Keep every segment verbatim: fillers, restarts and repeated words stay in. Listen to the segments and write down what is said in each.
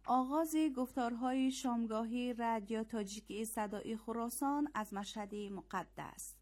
آغاز گفتارهای شامگاهی رادیو تاجیکی صدای خراسان از مشهد مقدس.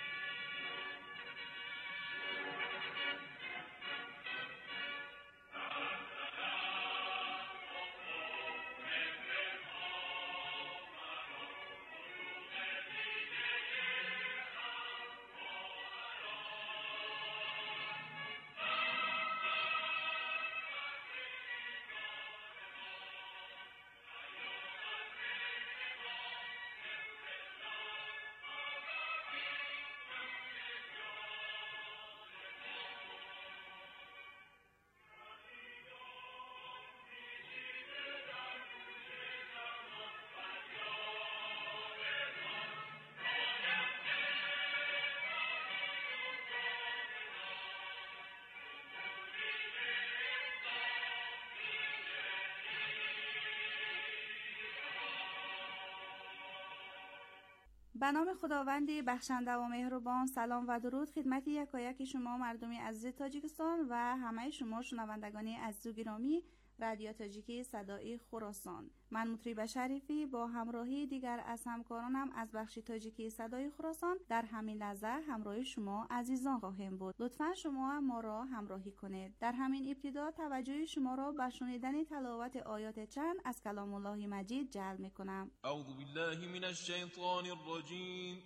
به نام خداوندی بخشنده و مهربان. سلام و درود خدمت یکایک شما مردمی عزیز تاجیکستان و همه شما شنوندگان عزیز و گرامی رادیو تاجیکی صدای خراسان. من مطریبه شریفی با همراهی دیگر از همکارانم از بخش تاجیکی صدای خراسان در همین لحظه همراه شما عزیزان خواهیم بود. لطفا شما ما را همراهی کنید. در همین ابتدا توجه شما را به شنیدن تلاوت آیات چند از کلام الله مجید جلب می‌کنم. اعوذ بالله من الشیطان الرجیم.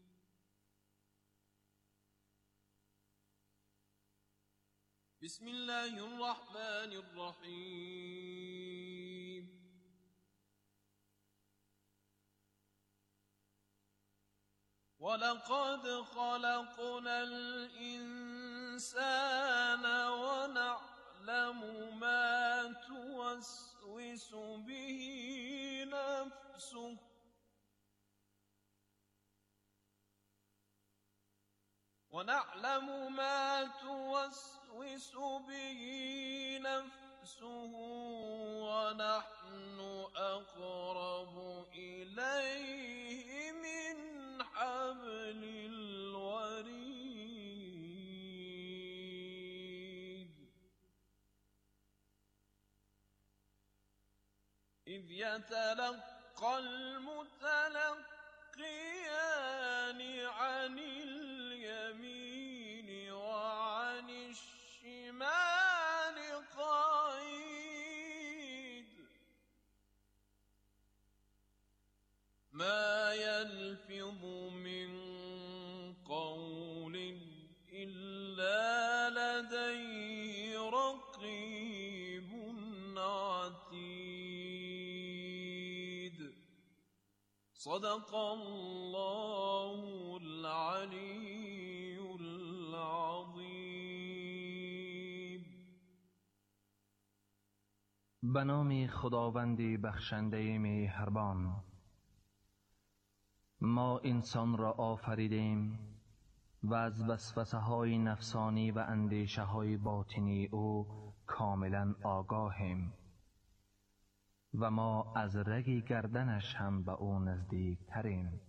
بسم الله الرحمن الرحیم. ولقد خلقنا الإنسان ونعلم ما توسوس به نفسه ونعلم ما توسوس به نفسه ونحن أقرب إليه من حبل الوريد إذ يتلقى المتلقيان عن اليمين وعن الشمال قعيد ما يلفظ من قول إلا لديه رقيب عتيد صدق الله العلي العظیم. به نام خداوند بخشنده مهربان. ما انسان را آفریدیم و از وسوسه های نفسانی و اندیشه های باطنی او کاملا آگاهیم و ما از رگ گردنش هم به او نزدیک تریم.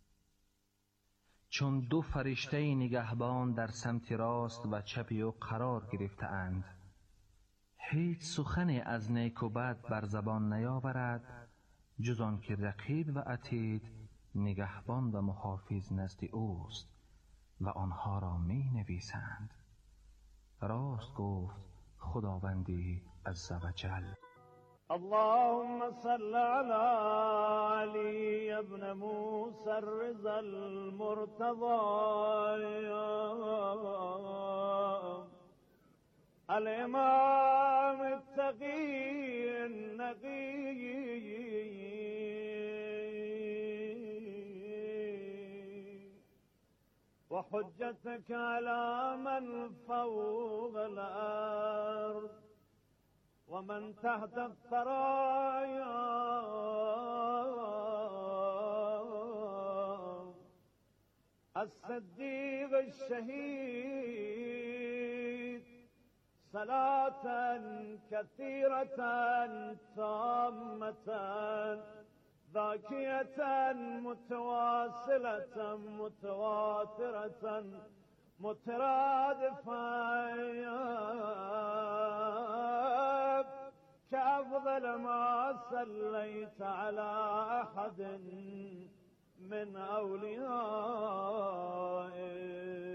چون دو فرشته نگهبان در سمت راست و چپ او قرار گرفته اند، هیچ سخن از نیک و بد بر زبان نیاورد جز آن که رقیب و عتید نگهبان و محافظ نزد اوست و آنها را می نویسند. راست گفت خداوندی عزوجل. اللهم صل على علي ابن موسى الرضا المرتضى الإمام التقي النقي وحجتك على من فوق الأرض ومن تحت الثرايا الصديق الشهيد صلاة كثيرة تامة ذاكية متواصلة متواترة مترادفة كأفضل ما صليت على أحد من أوليائك.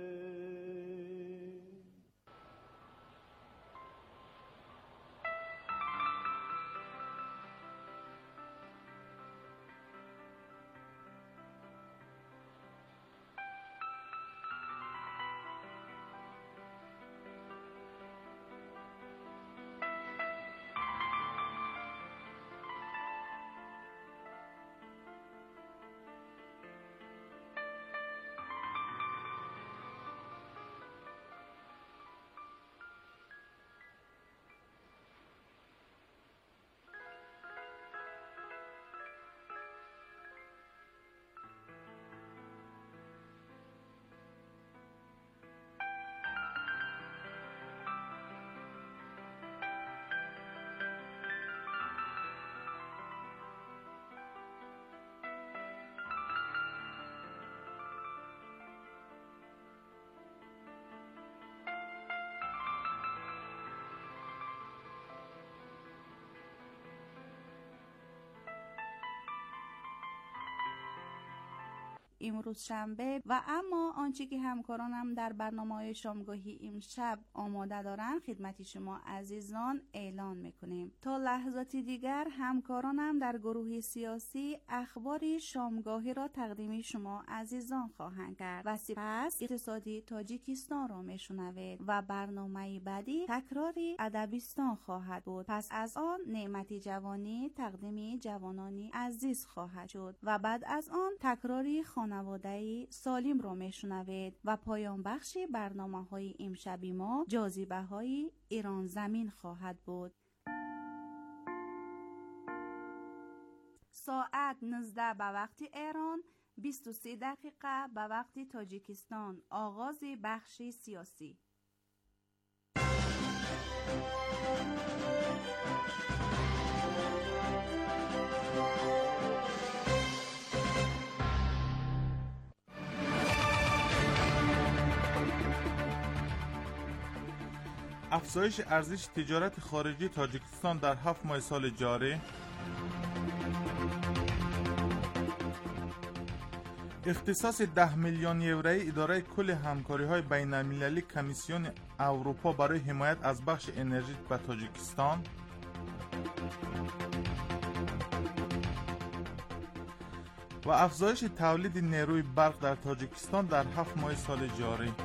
امروز شنبه و اما آنچه که همکارانم در برنامه شامگاهی امشب آماده دارند خدمت شما عزیزان اعلان میکنیم. تا لحظاتی دیگر همکارانم در گروه سیاسی اخبار شامگاهی را تقدیم شما عزیزان خواهند کرد و سپس اقتصادی تاجیکستان را میشنوید و برنامه بعدی تکراری ادبیستان خواهد بود. پس از آن نعمت جوانی تقدیم جوانانی عزیز خواهد شد و بعد از آن تکراری خانواده‌ای سالم را میشنوید و پایان بخش برنامه‌های امشبی ما جاذبه‌های ایران زمین خواهد بود. ساعت نوزده به وقت ایران، بیست و سه دقیقه به وقت تاجیکستان. آغاز بخش سیاسی. افزایش ارزش تجارت خارجی تاجیکستان در هفت ماه سال جاری، اختصاص ده میلیون یورویی اداره کل همکاری‌های بین‌المللی کمیسیون اروپا برای حمایت از بخش انرژی به تاجیکستان، و افزایش تولید نیروی برق در تاجیکستان در هفت ماه سال جاری.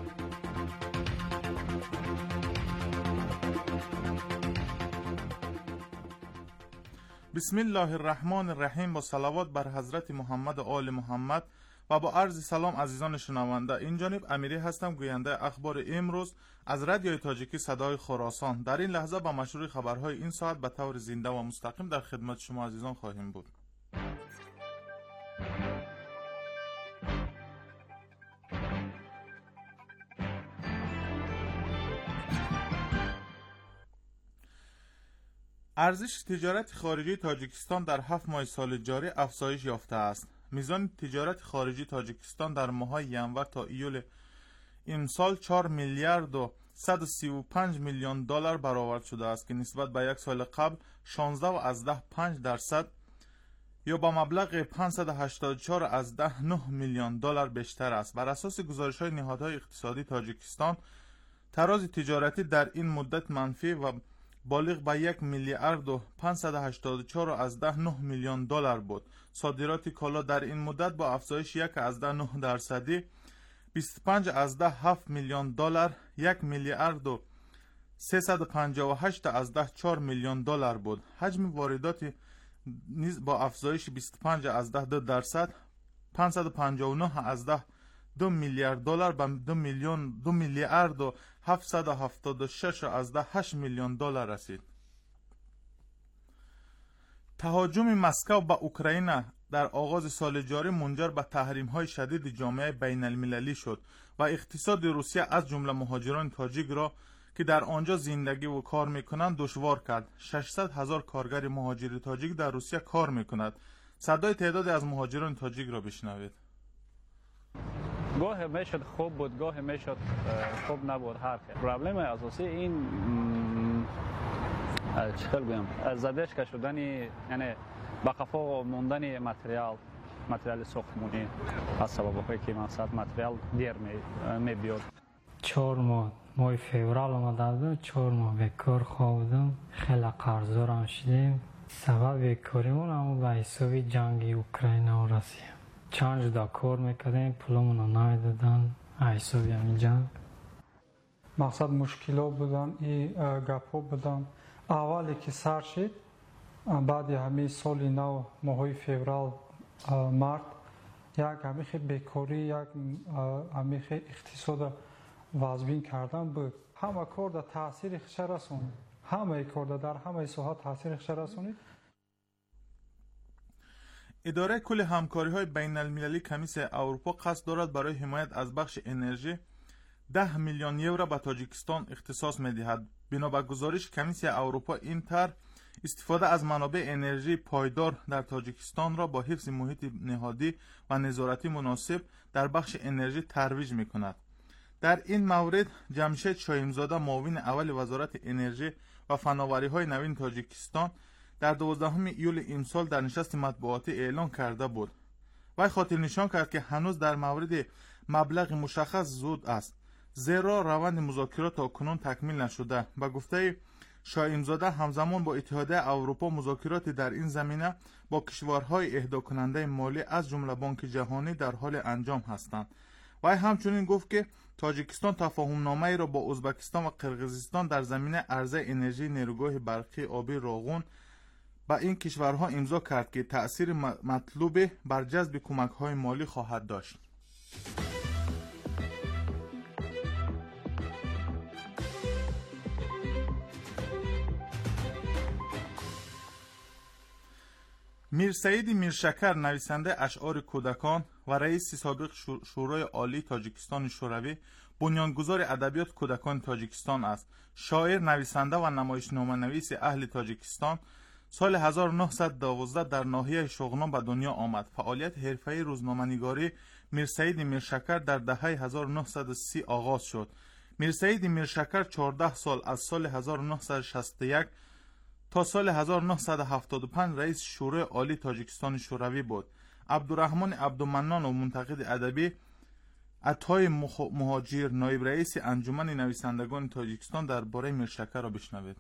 بسم الله الرحمن الرحیم. با صلوات بر حضرت محمد و آل محمد و با عرض سلام عزیزان شنونده، این جانب امیری هستم، گوینده اخبار امروز از رادیوی تاجیکی صدای خراسان. در این لحظه با مشروع خبرهای این ساعت به طور زنده و مستقیم در خدمت شما عزیزان خواهیم بود. ارزش تجارت خارجی تاجیکستان در هفت ماه سال جاری افزایش یافته است. میزان تجارت خارجی تاجیکستان در ماه‌های ینور تا ایول امسال چهار میلیارد و صد و سی و پنج میلیون دلار برآورد شده است که نسبت به یک سال قبل شانزده و از ده پنج درصد یا با مبلغ پانصد و هشتاد و چهار از ده نه میلیون دلار بیشتر است. بر اساس گزارش‌های نهادهای اقتصادی تاجیکستان، تراز تجارتی در این مدت منفی و بالغ به یک میلیارد و پانصد و هشتاد و چهار از ده نه میلیون دلار بود. صادرات کالا در این مدت با افزایش یک از ده نه درصدی بیست و پنج از ده هفت میلیون دلار یک میلیارد و سیصد و پنجاه و هشت از ده چهار میلیون دلار بود. حجم واردات نیز با افزایش بیست و پنج از ده دو درصد پانصد و پنجاه و نه از ده دو میلیارد دلار به دو میلیون دو میلیارد و هفتصد و هفتاد و شش از ده هشت میلیون دلار رسید. تهاجم مسکو به اوکراین در آغاز سال جاری منجر به تحریم‌های شدید جامعه بین‌المللی شد و اقتصاد روسیه از جمله مهاجران تاجیک را که در آنجا زندگی و کار میکنند دشوار کرد. ششصد هزار کارگر مهاجر تاجیک در روسیه کار میکند. صدای تعدادی از مهاجران تاجیک را بشنوید. گاه میشد خوب بود، گاه میشد خوب نبود. هر پرابلم اساسی این چطور بگم زدش که شدن یعنی با قفا موندن ماتریال ماتریال ساختمانی از سببی که مقصد ماتریال دیر می بیاد. چهار ماه ماه فوریه آمده بود، چهار ماه بیکار خوابیدم، خیلی قرضدار شدیم. سبب بیکاریمون اما به حساب جنگ اوکراین و روسیه. چند جدا کار میکردیم، پولمون رو نمیدادن حساب همین جنگ. مقصد مشکلات بودن، این گپا بودن. اولی که سر شد، بعد همین سال نو ماه فوریه مارت یک همیخ بیکاری، یک همیخ اقتصاد وضبین کردن بود. همه کار در تاثیر خش رسونید، همه کار در همه ساحات تاثیر خش رسونید. اداره کل همکاری های بین المللی کمیسیون اروپا قصد دارد برای حمایت از بخش انرژی ده میلیون یورو به تاجیکستان اختصاص می دهد. بنا به گزارش کمیسیون اروپا این طرح استفاده از منابع انرژی پایدار در تاجیکستان را با حفظ محیط نهادی و نظارتی مناسب در بخش انرژی ترویج می کند. در این مورد جمشید شایمزاده معاون اول وزارت انرژی و فناوری های نوین تاجیکستان در دوازدهم ایول امسال در نشست مطبوعاتی اعلان کرده بود. وی خاطر نشان کرد که هنوز در مورد مبلغ مشخص زود است، زیرا روند مذاکرات تا کنون تکمیل نشده. به گفته شایمزاده همزمان با اتحادیه اروپا مذاکرات در این زمینه با کشورهای اهدا کننده مالی از جمله بانک جهانی در حال انجام هستند. وی همچنین گفت که تاجیکستان تفاهم نامه را با ازبکستان و قرقیزستان در زمینه عرضه انرژی نیروگاه برقی آبی راغون با این کشورها امضا کرد که تأثیر مطلوب بر جذب کمک‌های مالی خواهد داشت. میر سعید میرشکر نویسنده اشعار کودکان و رئیس سابق شورای عالی تاجیکستان شوروی بنیانگذار ادبیات کودکان تاجیکستان است. شاعر، نویسنده و نمایشنامه‌نویس اهل تاجیکستان سال هزار و نهصد و دوازده در ناحیه شغنان به دنیا آمد. فعالیت حرفه‌ای روزنامه‌نگاری میر سعید میرشکر در دهه هزار و نهصد و سی آغاز شد. میر سعید میرشکر چهارده سال از سال هزار و نهصد و شصت و یک تا سال هزار و نهصد و هفتاد و پنج رئیس شورای عالی تاجیکستان شوروی بود. عبدالرحمن عبدالمنان و منتقد ادبی عطای مهاجر نایب رئیس انجمن نویسندگان تاجیکستان درباره میرشکر را بشنوید.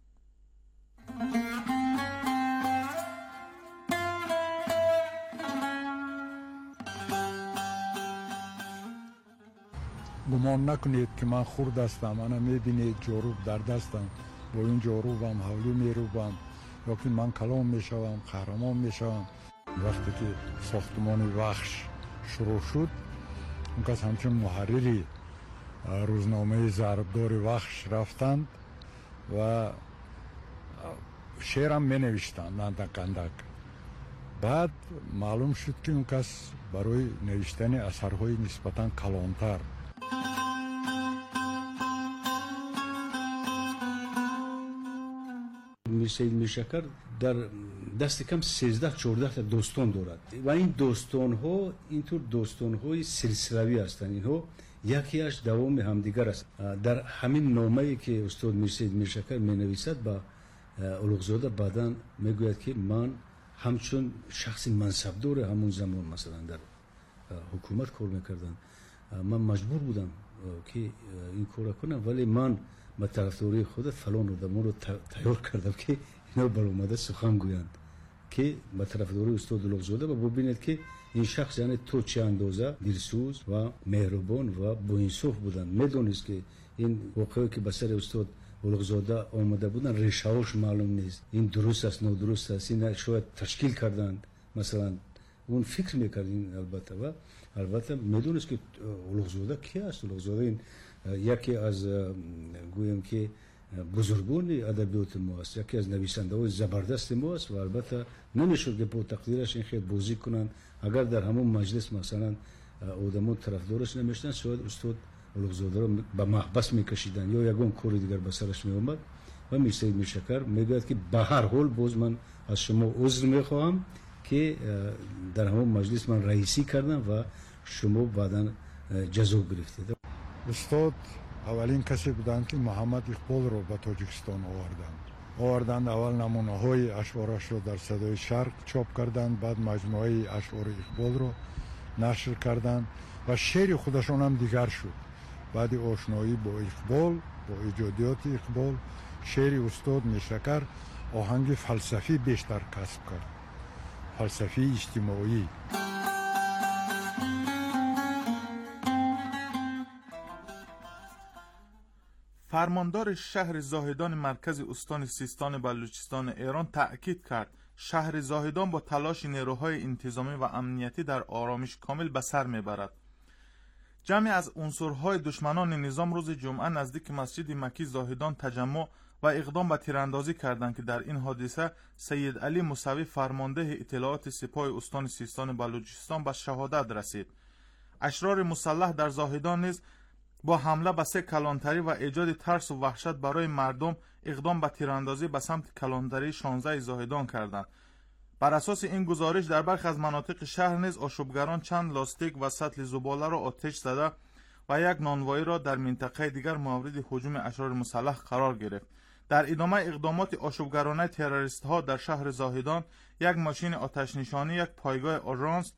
گمان نکنید که من خورد هستم. من میبینید جاروب در دستم، با این جاروبم حولی میروبم یا که من کلام میشوم، قهرمان میشوم. وقتی که ساختمان وحش شروع شد، اون کس همچون محرری روزنامه ضربدار وحش رفتند و شعرم می نوشتند اندک اندک. بعد معلوم شد که اون کس برای نوشتن اثرهای نسبتاً کلانتر میر سعید میرشکر در دست کم سیزده چهارده تا دوستان دارد و این دوستان ها اینطور دوستان های سلسلوی هستند. اینها یکی از دوام همدیگر است. در همین نامه‌ای که استاد میر سعید میرشکر می نویسد با اولوغزاده بعداً میگوید که من همچون شخص منصبدار همون زمان مثلا در حکومت کار میکردم، من مجبور بودم که این کار کنم، ولی من با طرفداری خود فلان رو دمون رو تیار کردم که اینا برآمده سخن گویند که با طرفداری استاد اولوغزاده و ببینید که این شخص یعنی تو چه اندازه دلسوز و مهربان و با انصاف بودن. میدونید که این واقعی که به سر استاد اولوغزاده آمده بودن ریشه‌هاش معلوم نیست، این درست است نادرست است، این شاید تشکیل کردند مثلا اون فکر میکردین. البته و البته میدونید که اولوغزاده کی است. اولوغزاده این یکی از گویم که بزرگان ادبیات ما است، یکی از نویسنده‌های زبردست ما است و البته نمیشد که با تقدیرش این خیلی بازی کنن. اگر در همون مجلس مثلا آدمون طرفدارش نمیشدن، شاید استاد اولوغزاده رو به محبس میکشیدن یا یگان کار دیگر به سرش میومد. و میر سعید میرشکر میگوید که به هر حال باز من از شما عذر میخواهم که در همون مجلس من رئیسی کردم و شما بعداً جزا گرفتید. استاد اولین کسی بودند که محمد اقبال رو به تاجیکستان آوردند آوردند. اول نمونه های اشعارش رو در صدای شرق چاپ کردند، بعد مجموعه اشعار اقبال رو نشر کردند و شعر خودشون هم دیگر شد. بعد آشنایی با اقبال، با ایجادیات اقبال، شعر استاد نیشکر آهنگ فلسفی بیشتر کسب کرد، فلسفی اجتماعی. فرماندار شهر زاهدان مرکز استان سیستان بلوچستان ایران تأکید کرد شهر زاهدان با تلاش نیروهای انتظامی و امنیتی در آرامش کامل به سر میبرد. جمعی از عنصرهای دشمنان نظام روز جمعه نزدیک مسجد مکی زاهدان تجمع و اقدام به تیراندازی کردند که در این حادثه سید علی موسوی فرمانده اطلاعات سپاه استان سیستان بلوچستان به شهادت رسید. اشرار مسلح در زاهدان نیز با حمله به سه کلانتری و ایجاد ترس و وحشت برای مردم اقدام به تیراندازی به سمت کلانتری شانزده زاهدان کردند. بر اساس این گزارش در برخی از مناطق شهر نیز آشوبگران چند لاستیک و سطل زباله را آتش زده و یک نانوایی را در منطقه دیگر مورد هجوم اشرار مسلح قرار گرفت. در ادامه اقدامات آشوبگرانه تروریست ها در شهر زاهدان یک ماشین آتش نشانی، یک پایگاه آژانس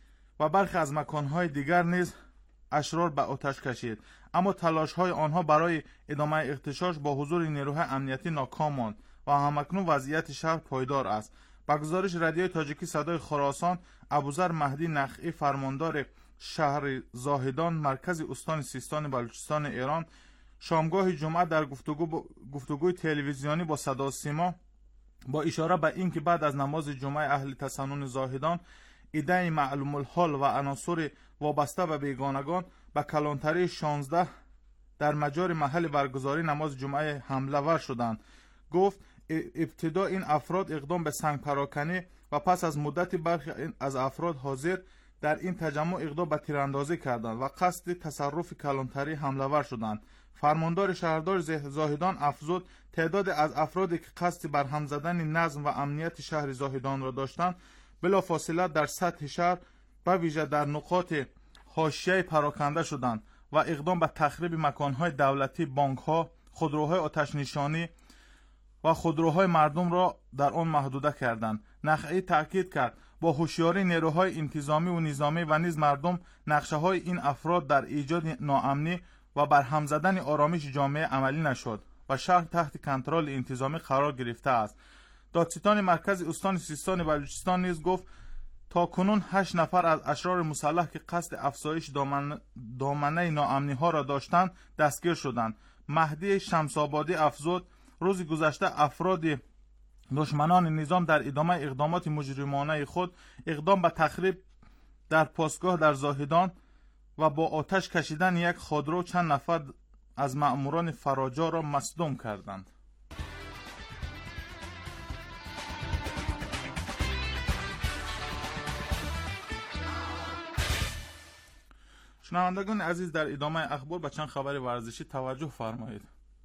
و برخی از مکانهای دیگر نیز اشرار به آتش کشید، اما تلاش های آنها برای ادامه اغتشاش با حضور نیروهای امنیتی ناکام ماند و همکنون وضعیت شهر پایدار است. با گزارش رادیوی تاجیکی صدای خراسان، ابوذر مهدی نخعی فرماندار شهر زاهدان مرکز استان سیستان بلوچستان ایران شامگاه جمعه در گفتگو با گفتگوی تلویزیونی با صدا و سیما با اشاره به اینکه بعد از نماز جمعه اهل تسنن زاهدان ایده معلوم الحال و عناصر وابسته به بیگانگان به کلانتری شانزده در مجاری محل برگزاری نماز جمعه حمله ور شدند. گفت ابتدا این افراد اقدام به سنگ پراکنی و پس از مدتی برخی از افراد حاضر در این تجمع اقدام به تیراندازی کردند و قصد تصرف کلانتری حمله ور شدند. فرماندار شهردار زاهدان افزود تعداد از افرادی که قصد برهم زدن نظم و امنیت شهر زاهدان را داشتند بلافاصله در سطح شهر و ویژه در نقاط حاشیه پراکنده شدند و اقدام به تخریب مکانهای دولتی، بانکها، خودروهای آتش نشانی و خودروهای مردم را در آن محدوده کردند. نخعی تاکید کرد با هوشیاری نیروهای انتظامی و نظامی و نیز مردم نقشه های این افراد در ایجاد ناامنی و برهم زدن آرامش جامعه عملی نشد و شهر تحت کنترل انتظامی قرار گرفته است. دادستان مرکز استان سیستان بلوچستان نیز گفت تا کنون هشت نفر از اشرار مسلح که قصد افزایش دامن... دامنه ناامنی ها را داشتند دستگیر شدند. مهدی شمس‌آبادی افزود روز گذشته افراد دشمنان نظام در ادامه اقدامات مجرمانه خود اقدام به تخریب در پاسگاه در زاهدان و با آتش کشیدن یک خودرو چند نفر از مأموران فراجا را مصدوم کردند. شنوندگان عزیز، در ادامه اخبار به چند خبر ورزشی توجه فرمایید.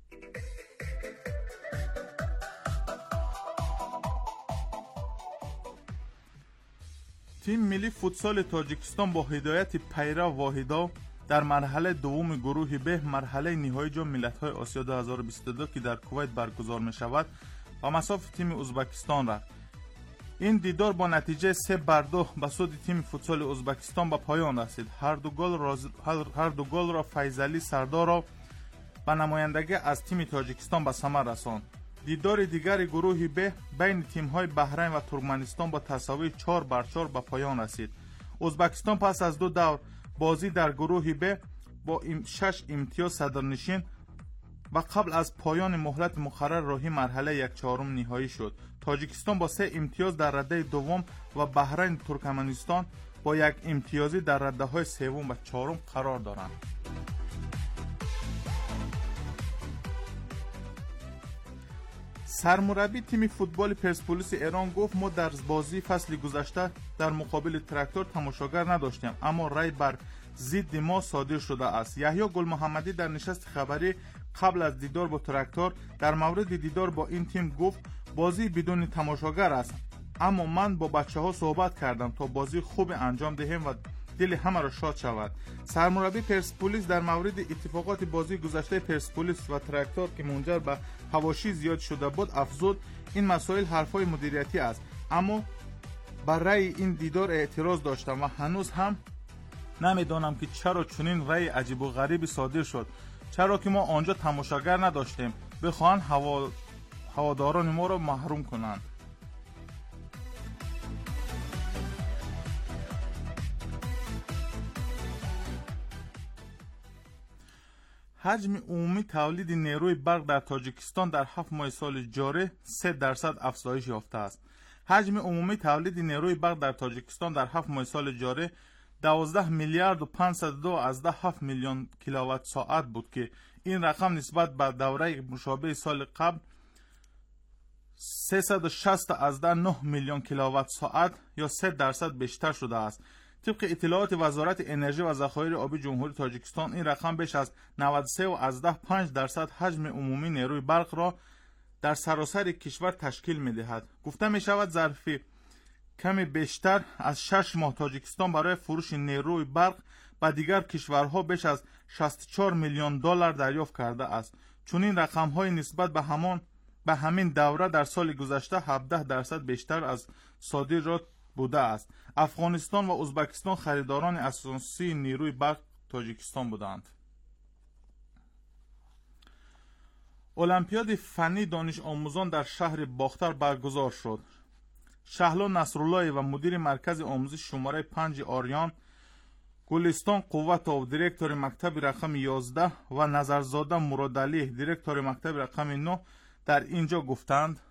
تیم ملی فوتسال تاجیکستان با هدایت پیرو واحدا در مرحله دوم گروه ب مرحله نهایی جام ملت‌های آسیا دو هزار و بیست و دو که در کویت برگزار می شود و مصاف تیم ازبکستان رفت. این دیدار با نتیجه سه بر دو به سود تیم فوتسال ازبکستان به پایان رسید. هر دو گل را هر دو گل را فیضعلی سردار را به نمایندگی از تیم تاجیکستان به ثمر رساند. دیدار دیگر گروه ب بین تیم‌های بحرین و ترکمنستان با تساوی چهار بر چهار به پایان رسید. ازبکستان پس از دو دور بازی در گروه ب با شش امتیاز صدرنشین و قبل از پایان مهلت مقرر راهی مرحله یک چهارم نهایی شد. تاجیکستان با سه امتیاز در رده دوم و بحرین ترکمنستان با یک امتیازی در رده های سوم و چهارم قرار دارند. سرمربی تیم فوتبال پرسپولیس ایران گفت ما در بازی فصل گذشته در مقابل تراکتور تماشاگر نداشتیم، اما رای بر ضد ما صادر شده است. یحیی گل محمدی در نشست خبری قبل از دیدار با تراکتور در مورد دیدار با این تیم گفت بازی بدون تماشاگر است، اما من با بچه ها صحبت کردم تا بازی خوب انجام دهیم و دل همه را شاد شود. سرمربی پرسپولیس در مورد اتفاقات بازی گذشته پرسپولیس و تراکتور که منجر به حواشی زیاد شده بود افزود این مسائل حرفای مدیریتی است، اما برای این دیدار اعتراض داشتم و هنوز هم نمیدانم که چرا چنین رأی عجیب و غریبی صادر شد. چرا که ما آنجا تماشاگر نداشتیم بخواهند هوا... هواداران ما را محروم کنند. حجم عمومی تولید نیروی برق در تاجیکستان در هفت ماه سال جاری سه درصد افزایش یافته است. حجم عمومی تولید نیروی برق در تاجیکستان در هفت ماه سال جاری دوازده میلیارد و پانصد و دو ازده هفت میلیون کیلووات ساعت بود که این رقم نسبت به دوره مشابه سال قبل سیصد و شصت ازده نه میلیون کیلووات ساعت یا سه درصد بیشتر شده است. طبق اطلاعات وزارت انرژی و ذخایر آبی جمهوری تاجیکستان این رقم بیش از نود و سه ازده پنج درصد حجم عمومی نیروی برق را در سراسر کشور تشکیل می‌دهد. گفته می‌شود ظرف کمی بیشتر از شش ماه تاجیکستان برای فروش نیروی برق به دیگر کشورها بیش از شصت و چهار میلیون دلار دریافت کرده است. چون این رقم‌های نسبت به همان به همین دوره در سال گذشته هفده درصد بیشتر از صادرات بوده است. افغانستان و ازبکستان خریداران اساسی نیروی برق تاجیکستان بودند. المپیاد فنی دانش آموزان در شهر باختر برگزار شد. شهلا نصرالله و مدیر مرکز آموزش شماره پنج آریان، گلستان قوتو دیرکتور مکتب رقم یازده و نظرزاده مرادعلی دیرکتور مکتب رقم نه در اینجا گفتند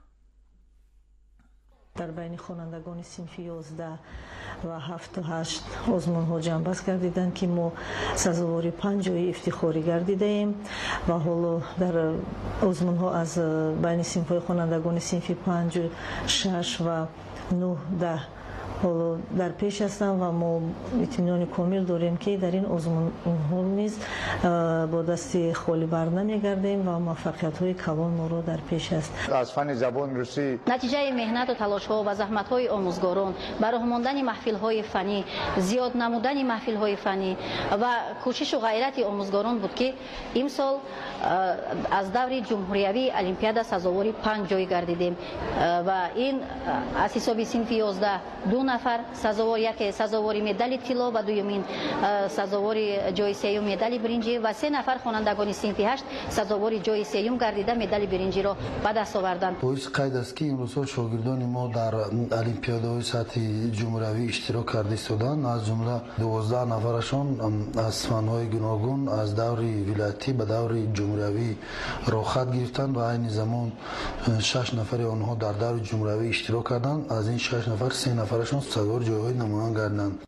در بین خوانندگان صنف یازده و هفت و هشت آزمون ها جنبست گردیدند که ما سزاواری پنج جای افتخاری گردیده ایم و حالا در آزمون ها از بین صنف های خوانندگان صنف پنج، شش و نه ده حالا در پیش هستم و ما اطمینان کامل داریم که در این آزمون ها نیز با دست خالی بر نمیگردیم و موفقیت های کلان ما را در پیش است. از فن زبان روسی نتیجه مهنت و تلاش ها و زحمت های آموزگاران برای ماندن محفل های فنی، زیاد نمودن محفل های فنی و کوشش و غیرت آموزگاران بود که امسال از دور جمهوریوی المپیاد سزاواری پنج جای گردیدیم و این از حساب صنف یازده دو نفر سزاوار، یک سزاواری مدال طلا و دومین سزاواری جای سوم مدال برنجی و سه نفر خوانندگان صنف هشت سزاواری جای سوم گردیده مدال برنجی را به دست آوردند. باعث قید است که امروز شاگردان ما در المپیادهای سطح جمهوری اشتراک کرده استادند. از جمله دوازده نفرشان از فن‌های گوناگون از دور ولایتی به دور جمهوری راه خط گرفتند و عین زمان شش نفر آنها در دور جمهوری اشتراک کردند. از این شش نفر سه نفرشان سزاوار جایهای نمایان گردند.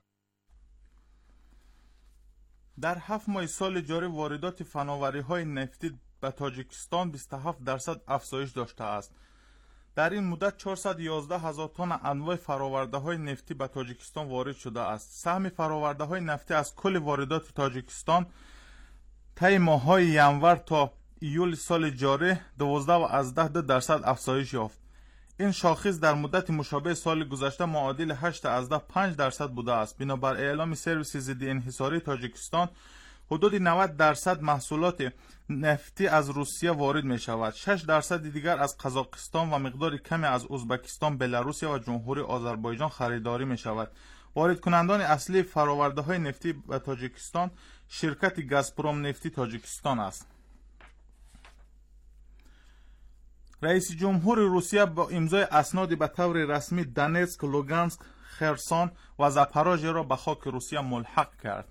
در هفت ماه سال جاری واردات فناوری‌های نفتی به تاجیکستان بیست و هفت درصد افزایش داشته است. در این مدت چهارصد و یازده هزار تن انواع فرآورده‌های نفتی به تاجیکستان وارد شده است. سهم فرآورده‌های نفتی از کل واردات تاجیکستان طی ماه‌های ینور تا ایول سال جاری دوازده و ازده درصد افزایش یافت. این شاخص در مدت مشابه سال گذشته معادل هشت ازده پنج درصد بوده است. بنابر اعلام سرویس ضد انحصاری تاجیکستان حدود نود درصد محصولات نفتی از روسیه وارد می شود. شش درصد دیگر از قزاقستان و مقدار کمی از ازبکستان، بلاروس و جمهوری آذربایجان خریداری می شود. وارد کنندان اصلی فرآورده های نفتی به تاجیکستان شرکت گازپروم نفتی تاجیکستان است. رئیس جمهور روسیه با امضای اسنادی به طور رسمی دونتسک، لوگانسک، خرسون و زاپاروژیه را به خاک روسیه ملحق کرد.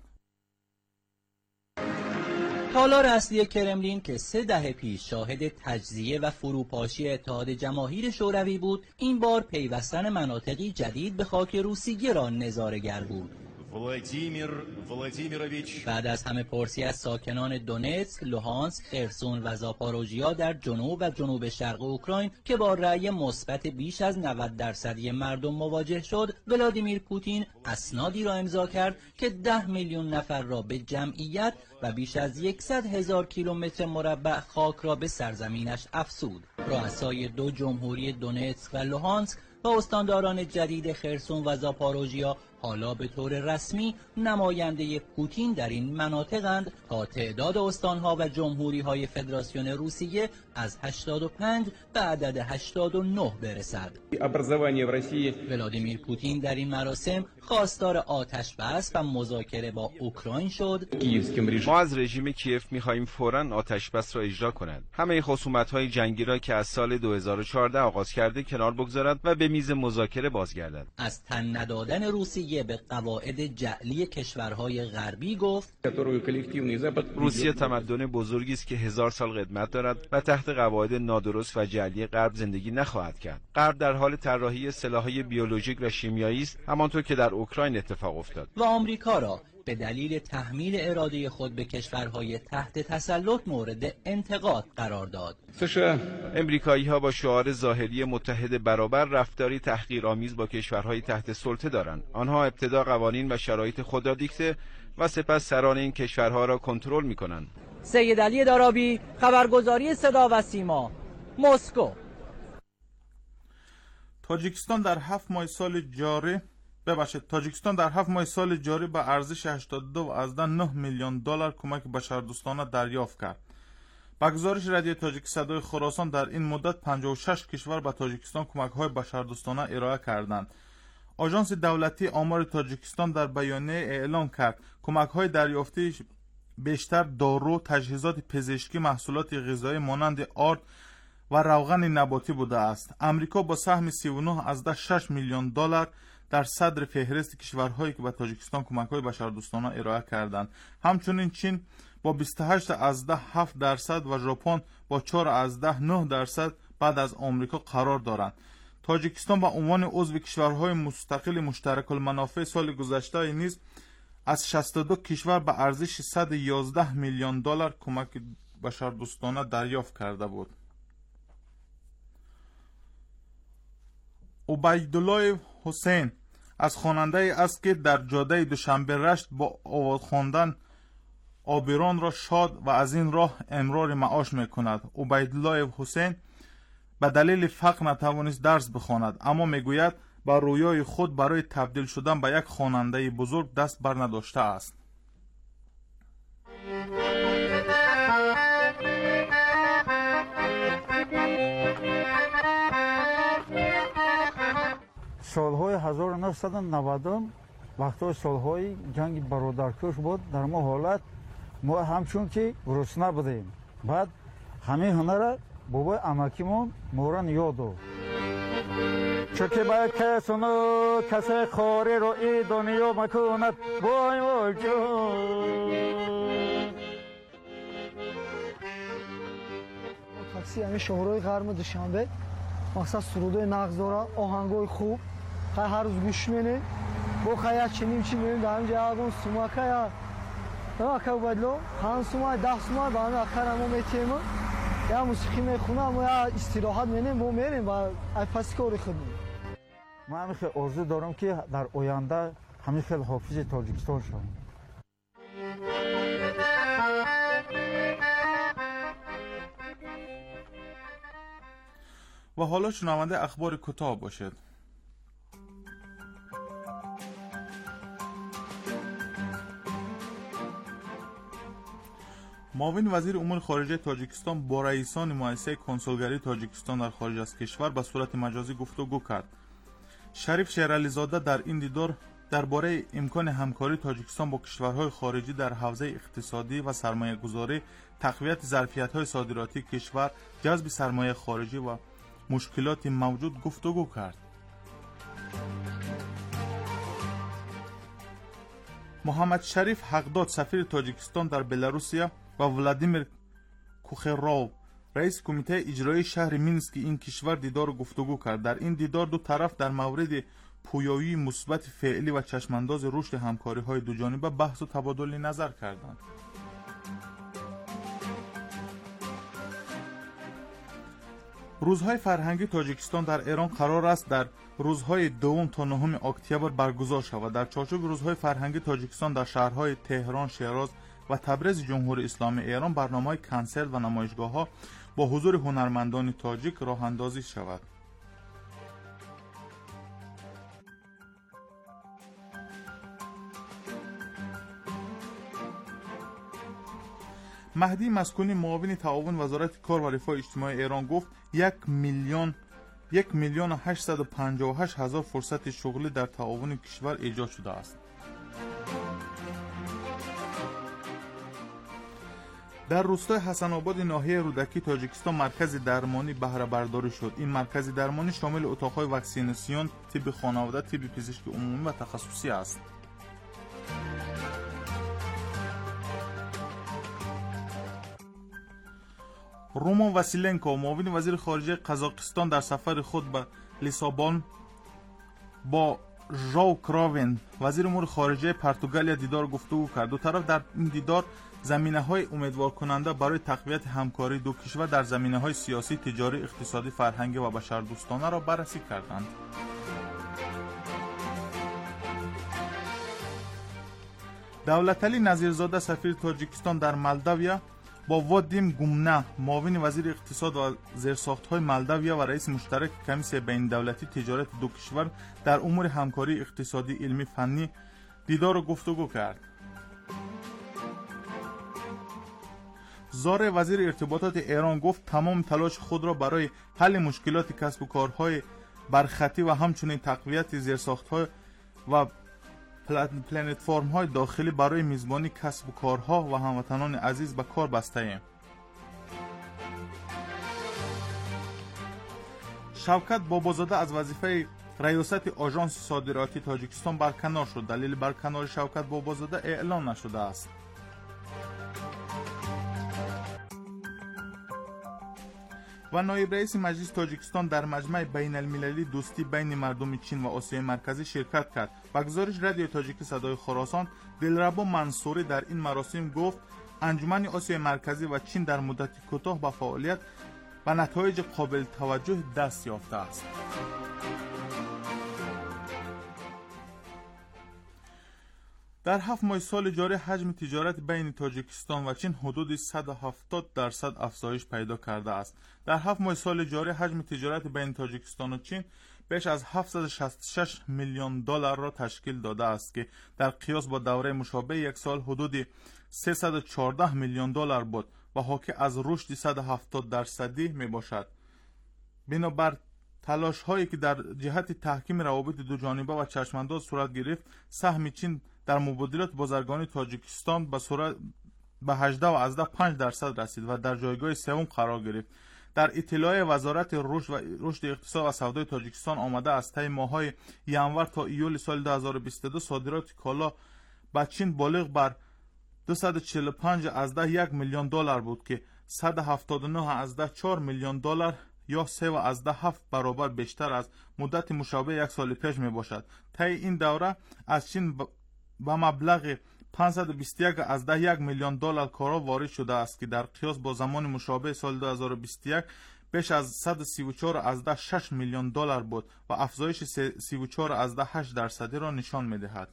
تالار اصلی کرملین که سه دهه پیش شاهد تجزیه و فروپاشی اتحاد جماهیر شوروی بود، این بار پیوستن مناطقی جدید به خاک روسیه را نظاره‌گر بود. ولادیمیر ولادیمیروویچ بعد از همه پرسی از ساکنان دونتسک، لوهانسک، خرسون و زاپاروژیا در جنوب و جنوب شرق اوکراین که با رأی مثبت بیش از نود درصدی مردم مواجه شد، ولادیمیر پوتین اسنادی را امضا کرد که ده میلیون نفر را به جمعیت و بیش از صد هزار کیلومتر مربع خاک را به سرزمینش افزود. رؤسای دو جمهوری دونتسک و لوهانسک و استانداران جدید خرسون و زاپاروژیا حالا به طور رسمی نماینده پوتین در این مناطقند تا تعداد استانها و جمهوری‌های فدراسیون روسیه از هشتاد و پنج به عدد هشتاد و نه برسد. ولادیمیر پوتین در این مراسم خواستار آتش بس و مذاکره با اوکراین شد. ما از رژیم کیف می‌خواهیم فوراً آتش بس را اجرا کند. همه خصومت‌های جنگی را که از سال دو هزار و چهارده آغاز کرده کنار بگذارد و به میز مذاکره بازگردد. از تن ندادن روسیه به قواعد جعلی کشورهای غربی گفت. روسیه تمدن بزرگی است که هزار سال قدمت دارد و تحت قواعد نادرست و جعلی غرب زندگی نخواهد کرد. غرب در حال طراحی سلاح‌های بیولوژیک و شیمیایی است، همانطور که در اوکراین اتفاق افتاد. و آمریکا را به دلیل تحمیل اراده خود به کشورهای تحت تسلط مورد انتقاد قرار داد. امریکایی‌ها با شعار ظاهری متحد برابر رفتاری تحقیرآمیز با کشورهای تحت سلطه دارند. آنها ابتدا قوانین و شرایط خود را دیکته و سپس سران این کشورها را کنترل می‌کنند. سید علی دارابی، خبرگزاری صدا و سیما، مسکو. تاجیکستان در هفت ماه سال جاری ببخشید تاجیکستان در هفت ماه سال جاری به ارزش هشتاد و دو و از نه میلیون دلار کمک بشردوستانه دریافت کرد. با گزارش رادیو تاجیک صدای خراسان در این مدت پنجاه و شش کشور به تاجیکستان کمک‌های بشردوستانه ارائه کردند. آژانس دولتی آمار تاجیکستان در بیانیه اعلام کرد کمک‌های دریافتی بیشتر دارو، تجهیزات پزشکی، محصولات غذایی مانند آرد و روغن نباتی بوده است. امریکا با سهم سی و نه از شش میلیون دلار در صدر فهرست کشورهایی که به تاجیکستان کمک‌های بشردوستانه ارائه کردند. همچنین چین با بیست و هشت از هفت درصد و ژاپن با چهار از نه درصد بعد از آمریکا قرار دارند. تاجیکستان به عنوان عضو کشورهای مستقل مشترک المنافع سال گذشته نیز از شصت و دو کشور به ارزش صد و یازده میلیون دلار کمک بشردوستانه دریافت کرده بود. عبیدالله حسین از خواننده ای است که در جاده دوشنبه رشت با آواز خواندن آبیران را شاد و از این راه امرار معاش می کند. عبیدالله حسین به دلیل فقر نتوانست درس بخواند، اما میگوید با رویای خود برای تبدیل شدن به یک خواننده بزرگ دست بر نداشته است. سالهای هزار و نهصد و نود وقتی سالهای جنگ برادرکش بود، در ما حالت ما همچون که گرسنه بودیم. بعد همه هنر بابای امکیمون مورن یادو چوکی با کسونو کسی خوری رو ای دنیا مکوند وای وای جون. تاکسی همه شهرهای غرب دوشنبه مقصد سرودای نغز داره، آهنگای خوب خیلی هر روز گوش می‌کنیم. با خیلی چنین چی می‌بینیم در همینجا آگون سوماکه یا نماکه بدلو هم سومای ده سومای با همه آخر همه میتیم یا موسیقی میخونم و یا استراحت می‌کنیم با میریم و پسی کاری خود می‌کنیم. من همین خیلی آرزو دارم که در آینده همین خیلی حافظ تاجیکستان شدم. و حالا شنونده اخبار کوتاه باشید. معاون وزیر امور خارجه تاجیکستان با رئیسان مؤسسه کنسولگری تاجیکستان در خارج از کشور به صورت مجازی گفتگو کرد. شریف شیرالی زاده در این دیدار درباره امکان همکاری تاجیکستان با کشورهای خارجی در حوزه اقتصادی و سرمایه گذاری، تقویت ظرفیت‌های صادراتی کشور، جذب سرمایه خارجی و مشکلات موجود گفتگو کرد. محمد شریف حقداد سفیر تاجیکستان در بلاروسیا و ولادیمیر کوخراو رئیس کمیته اجرایی شهر مینسک این کشور دیدار و گفتگو کرد. در این دیدار دو طرف در مورد پویایی مثبت فعلی و چشمانداز رشد همکاری‌های دوجانبه بحث و تبادل نظر کردند. روزهای فرهنگی تاجیکستان در ایران قرار است در روزهای دوم تا نهم اکتبر برگزار شود. در چارچوب روزهای فرهنگی تاجیکستان در شهرهای تهران، شیراز و تبریز جمهوری اسلامی ایران برنامه‌های کنسرت و نمایشگاه‌ها با حضور هنرمندان تاجیک راه اندازی شود. مهدی مسکونی معاون تعاون وزارت کار و رفاه اجتماعی ایران گفت یک میلیون یک میلیون و هشتصد و پنجاه و هشت هزار فرصت شغلی در تعاون کشور ایجاد شده است. در روستای حسن آباد ناحیه رودکی تاجیکستان مرکز درمانی بهره برداری شد. این مرکز درمانی شامل اتاق‌های واکسیناسیون، طب خانواده، طب پزشکی عمومی و تخصصی است. رومان واسیلنکو معاون وزیر خارجه قزاقستان در سفر خود به لیسابون با ژائو کراوین وزیر امور خارجه پرتغالیا دیدار گفتگو کرد. دو طرف در این دیدار زمینه‌های امیدوار کننده برای تقویت همکاری دو کشور در زمینه‌های سیاسی، تجاری، اقتصادی، فرهنگی و بشردوستانه را بررسی کردند. دولتعلی نظیرزاده سفیر تاجیکستان در مولداویا با وادیم گومنه معاون وزیر اقتصاد و زیرساخت‌های مولداویا و رئیس مشترک کمیسیون بین دولتی تجارت دو کشور در امور همکاری اقتصادی، علمی، فنی دیدار و گفتگو کرد. زار وزیر ارتباطات ایران گفت تمام تلاش خود را برای حل مشکلات کسب و کارهای برخطی و همچنین تقویت زیرساخت‌های و پلتفرم‌های داخلی برای میزبانی کسب و کارها و هموطنان عزیز به کار بسته‌ایم. شوکت بابازاده از وظیفه ریاست آژانس صادراتی تاجیکستان برکنار شد. دلیل برکناری شوکت بابازاده اعلام نشده است. و نایب رئیس مجلس تاجیکستان در مجمع بین المللی دوستی بین مردم چین و آسیای مرکزی شرکت کرد. با گزارش رادیو تاجیک صدای خراسان، دلربا منصوری در این مراسم گفت انجمن آسیای مرکزی و چین در مدت کوتاه با فعالیت و نتایج قابل توجه دست یافته است. در هفت ماه سال جاری حجم تجارت بین تاجیکستان و چین حدود صد و هفتاد درصد افزایش پیدا کرده است. در هفت ماه سال جاری حجم تجارت بین تاجیکستان و چین بیش از هفتصد و شصت و شش میلیون دلار را تشکیل داده است که در قیاس با دوره مشابه یک سال حدود سیصد و چهارده میلیون دلار بود و حاکی از رشد صد و هفتاد درصدی می باشد. بنابر تلاش هایی که در جهت تحکیم روابط دو جانبه و چشمانداز صورت گرفت، سهم چین در مبادلات بازرگانی تاجیکستان به صورت به هجده و از پنج درصد رسید و در جایگاه سوم قرار گرفت. در اطلاع وزارت رشد و رشد اقتصاد و سودای تاجیکستان آمده است طی ماه‌های ژانویه تا ایول سال دو هزار و بیست و دو صادرات کالا به چین بالغ بر دویست و چهل و پنج ازده یک میلیون دلار بود که صد و هفتاد و نه ازده چهار میلیون دلار یا سه و ازده هفت برابر بیشتر از مدت مشابه یک سال پیش می باشد. طی این دوره از چین با مبلغ پانصد و بیست و یک ازده یک میلیون دلار کالا وارد شده است که در قیاس با زمان مشابه سال دو هزار و بیست و یک بیش از صد و سی و چهار ازده شش میلیون دلار بود و افزایش سی و چهار ازده هشت درصدی را نشان می دهد.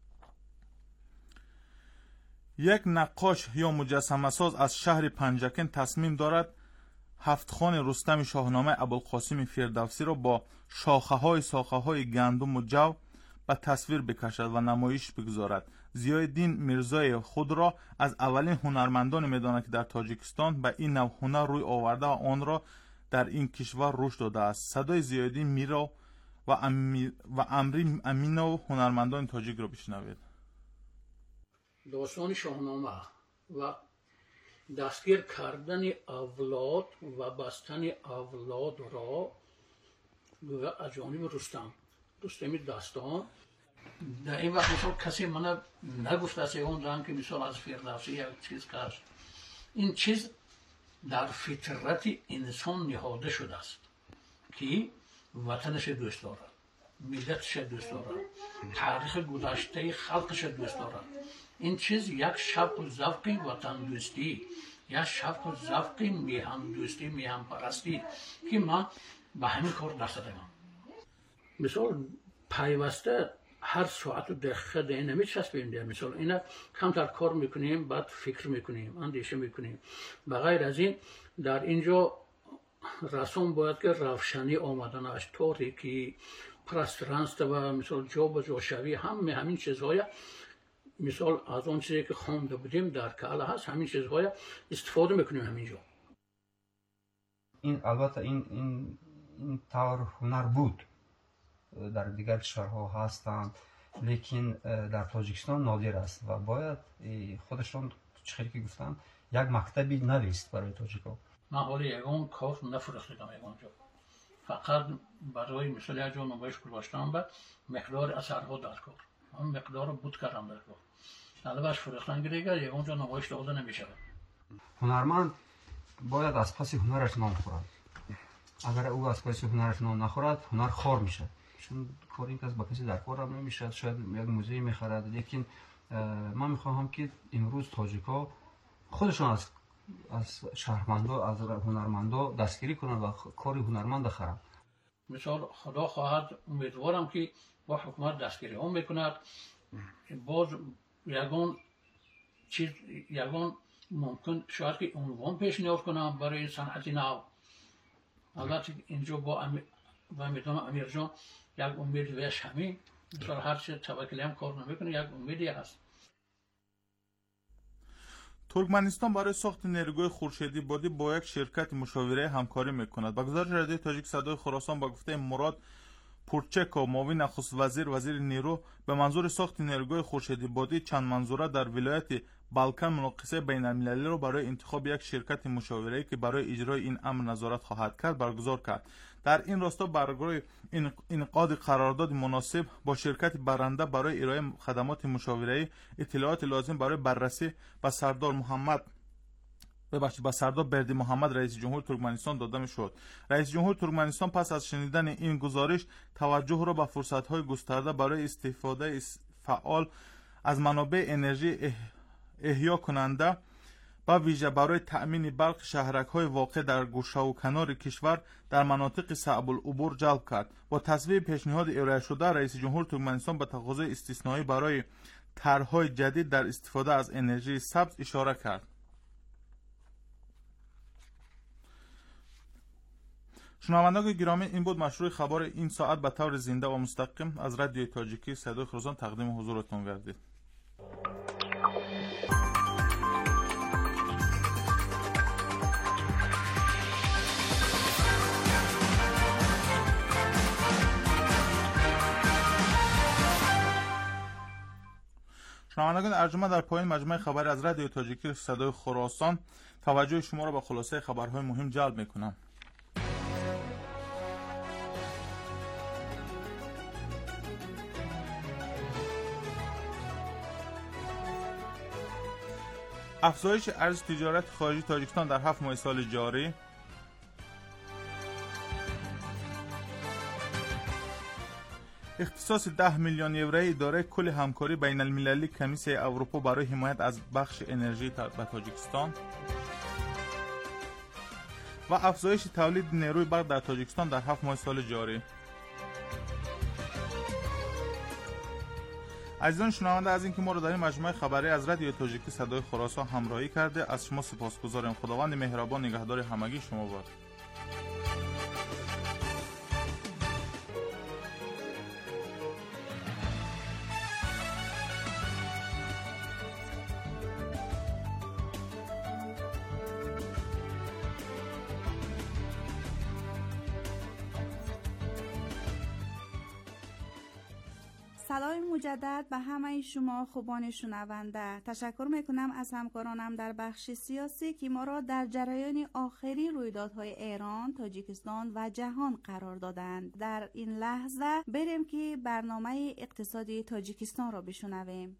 یک نقاش یا مجسمه ساز از شهر پنجکن تصمیم دارد هفتخوان رستم شاهنامه ابوالقاسم فردوسی را با شاخه های ساخه های گندم و جو به تصویر بکشد و نمایش بگذارد. ضیاءالدین میرزای خود را از اولین هنرمندان میداند که در تاجیکستان به این نوع هنر روی آورده و آن را در این کشور رشد داده است. صدای ضیاءالدین میرا و, امی و امری امینو هنرمندان تاجیک را بشنوید. داستان شاهنامه و دستگیر کردن اولاد و بستن اولاد را از جانب رستم رستم داستان در این وقت مثال کسی من نگفته است اون زن که مثال از فردوسی یک چیز کاش این چیز در فطرت انسان نهاده شده است که وطنش دوست دارد، ملتش دوست دارد، تاریخ گذشته خلقش دوست دارد. این چیز یک شوق و ذوق وطن دوستی، یک شوق و ذوق میهن دوستی، میهن پرستی که من به همین کار دست دادم. مثال پیوسته هر ساعت و دقیقه ده نمیچسبیم ده. مثال اینا کمتر کار میکنیم، بعد فکر میکنیم، اندیشه میکنیم. بغیر از این در اینجا رسم باید که روشنی آمدنش، تاریکی، پرسترانست و مثال جا به جا شوی، همه همین چیزهای مثال از اون چیزی که خوانده بودیم در کالا هست همین چیزهای استفاده میکنیم همینجا. این البته این این این طور هنر بود در دیگر کشورها هستند، لیکن در تاجیکستان نادر است و باید خودشان چخیلی که گفتن یک مکتبی نویست برای تاجیکا. من حالی یکان کار نفرستیدم یکانجا، فقط برای مثال یک جا نمایش گذاشتم به مقدار اثرها در کار، هم مقدار رو بود کردم در کار. البته فرستن گریگر یکانجا نمایش داده نمیشه. هنرمند باید از پس هنرش نام خورد. اگر او از پس هنرش نام نخورد هنر خار میشه، چون کاری کس با کسی در کار هم نمیشه. شاید یک موزه میخرد، لیکن من میخواهم که امروز تاجیکا خودشون از از شهرمندا از هنرمندا دستگیری کنند و کاری هنرمند بخرند. مثال خدا خواهد امیدوارم که با حکومت دستگیری هم میکند، باز یگان چیز یگان ممکن شاید که عنوان پیشنهاد کنم برای صنعت نو. البته اینجا با ام... و میدونم امیر جان یک امید ویش همین مثال هر چه توکلی هم کار نمیکنه، یک امیدی هست. ترکمنستان برای ساخت نیروگاه خورشیدی بادی با یک شرکت مشاوره همکاری میکند. با گزارش رادیو تاجیک صدای خراسان با گفته مراد پورچکو معاون نخست وزیر وزیر نیرو به منظور ساخت نیروگاه خورشیدی بادی چند منظوره در ولایت بالکان مناقصه بین المللی را برای انتخاب یک شرکت مشاوره‌ای که برای اجرای این امر نظارت خواهد کرد برگزار کرد. در این راستا برگزاری انعقاد قرارداد مناسب با شرکت برنده برای ارائه خدمات مشاوره‌ای اطلاعات لازم برای بررسی به سردار محمد ببخشید با سردار بردی محمد رئیس جمهور ترکمنستان داده می‌شد. رئیس جمهور ترکمنستان پس از شنیدن این گزارش توجه را به فرصت‌های گسترده برای استفاده فعال از منابع انرژی احیا کننده با ویژه برای تأمین برق شهرک‌های واقع در گوشه و کنار کشور در مناطق صعب العبور جلب کرد. با تصویب پیشنهاد ارائه شده رئیس جمهور ترکمنستان به تقاضای استثنایی برای طرح‌های جدید در استفاده از انرژی سبز اشاره کرد. شنوندگان گرامی، این بود مشروع خبر این ساعت به طور زنده و مستقیم از رادیو تاجیکی صدای خراسان تقدیم حضورتون گردید. شنوندگان ارجمند، در پایان مجموعه خبر از رادیو تاجیکی صدای خراسان توجه شما را به خلاصه خبرهای مهم جلب میکنم. افزایش ارز تجارت خارجی تاجیکستان در هفت ماه سال جاری. اختصاص ده میلیون یورویی دارای کل همکاری بین المللی کمیسیون اروپا برای حمایت از بخش انرژی به تاجیکستان و افزایش تولید نیروی برق در تاجیکستان در هفت ماه سال جاری. عزیزان شنونده، از اینکه ما را در این مجموعه خبری از رادیو تاجیکی صدای خراسان همراهی کرده از شما سپاسگزارم. خداوند مهربان نگهدار همگی شما باد. سلام مجدد به همه شما خوبان شنونده. تشکر میکنم از همکارانم در بخش سیاسی که ما را در جریان آخری رویدادهای ایران، تاجیکستان و جهان قرار دادند. در این لحظه بریم که برنامه اقتصادی تاجیکستان را بشنویم.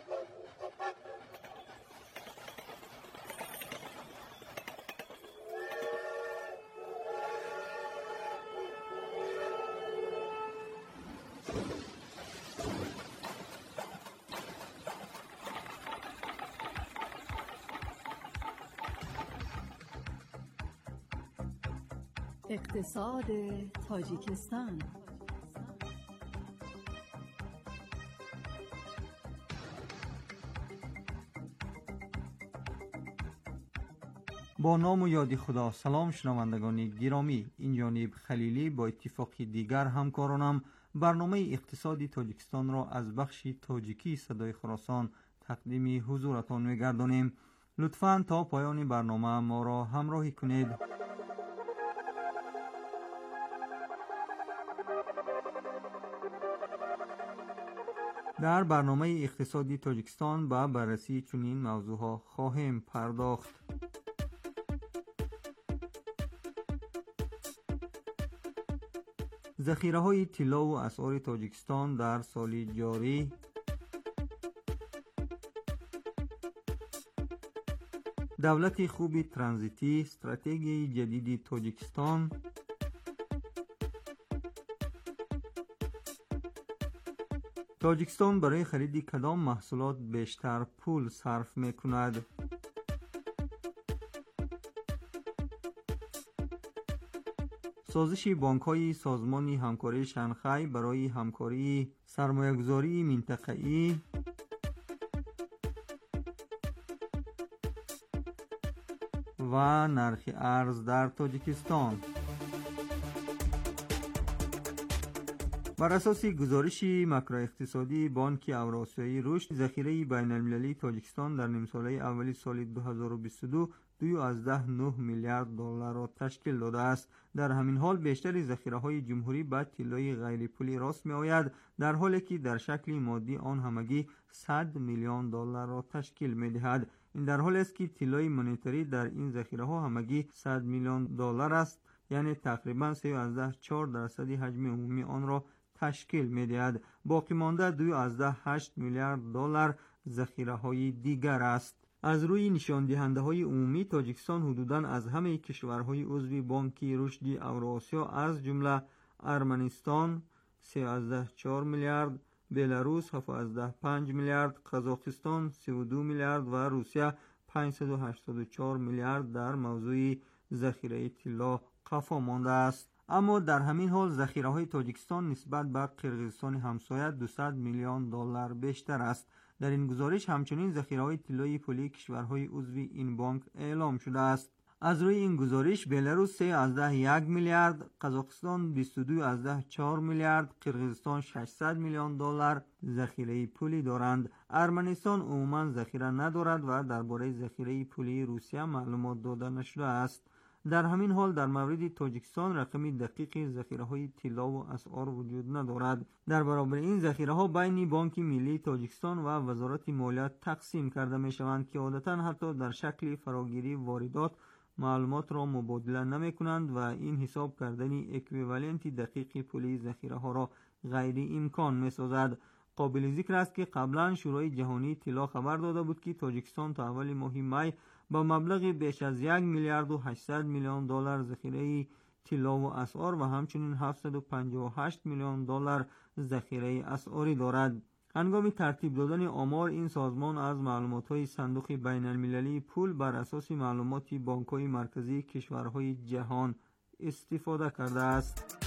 اقتصاد تاجیکستان. با نام و یاد خدا. سلام شنوندگان گرامی، این جانب خلیلی با اتفاق دیگر همکارانم برنامه اقتصادی تاجیکستان را از بخش تاجیکی صدای خراسان تقدیم حضورتان می‌گردانیم. لطفاً تا پایان برنامه ما را همراهی کنید. در برنامه اقتصادی تاجیکستان به بررسی چنین موضوعها خواهیم پرداخت. ذخیره‌های طلا و اسعار تاجیکستان در سال جاری، دولت خوب ترانزیتی، استراتژی جدید تاجیکستان، تاجیکستان برای خرید کدام محصولات بیشتر پول صرف می‌کند؟ سازش بانک‌های سازمان همکاری شانگهای برای همکاری سرمایه‌گذاری منطقه‌ای، و نرخ ارز در تاجیکستان. بر اساس گزارش ماکرواقتصادی بانک اوراسیایی رشد، ذخیره بین المللی تاجیکستان در نیم ساله اول سال دو هزار و بیست و دو دو ممیز نه میلیارد دلار را تشکیل داده است. در همین حال بیشتر ذخیره‌های جمهوری به طلای غیر پولی راست می‌آید، در حالی که در شکل مادی آن همگی صد میلیون دلار را تشکیل می‌دهد. این در حالی است که طلای مانیتری در این ذخیره‌ها همگی صد میلیون دلار است، یعنی تقریباً سه و یازده و چهار درصد حجم عمومی آن را تشکیل می‌دهد. باقی مانده دو و یازده و هشت میلیارد دلار ذخیره‌های دیگر است. از روی نشان دهنده‌های عمومی، تاجیکستان حدوداً از همه کشورهای عضو بانک رشد اوراسیا از جمله ارمنستان سه و یازده و چهار میلیارد، بلاروس هفت و یازده و پنج میلیارد، قزاقستان سی و دو میلیارد و روسیه پانصد و هشتاد و چهار میلیارد در موضوع ذخیره طلا قفا مانده است. اما در همین حال ذخیره‌های تاجیکستان نسبت به قرقیزستان همسایه دویست میلیون دلار بیشتر است. در این گزارش همچنین ذخیره‌های طلای پولی کشورهای عضو این بانک اعلام شده است. از روی این گزارش بلاروس سه و یازده و یک میلیارد، قزاقستان بیست و دو و یازده و چهار میلیارد، قرقیزستان ششصد میلیون دلار ذخیره پولی دارند. ارمنستان عموما ذخیره ندارد و درباره ذخیره پولی روسیه معلومات داده نشده است. در همین حال در مورد تاجیکستان رقم دقیق ذخیره‌های طلا و اسعار وجود ندارد. در برابر این ذخیره‌ها بین بانک ملی تاجیکستان و وزارت مالیات تقسیم کرده می‌شوند که عادتاً حتی در شکل فراگیری واردات معلومات را مبادله نمی‌کنند و این حساب کردن اکویوالنت دقیق پولی ذخیره‌ها را غیر امکان می‌سازد. قابل ذکر است که قبلا شورای جهانی طلا خبر داده بود که تاجیکستان تا اول ماه می با مبلغ بیش از یک میلیارد و هشتصد میلیون دلار ذخیره طلا و اسعار و همچنین هفتصد و پنجاه و هشت میلیون دلار ذخیره اسعاری دارد. هنگام ترتیب دادن آمار، این سازمان از معلومات‌های صندوق بین المللی پول بر اساس معلومات بانک‌های مرکزی کشورهای جهان استفاده کرده است.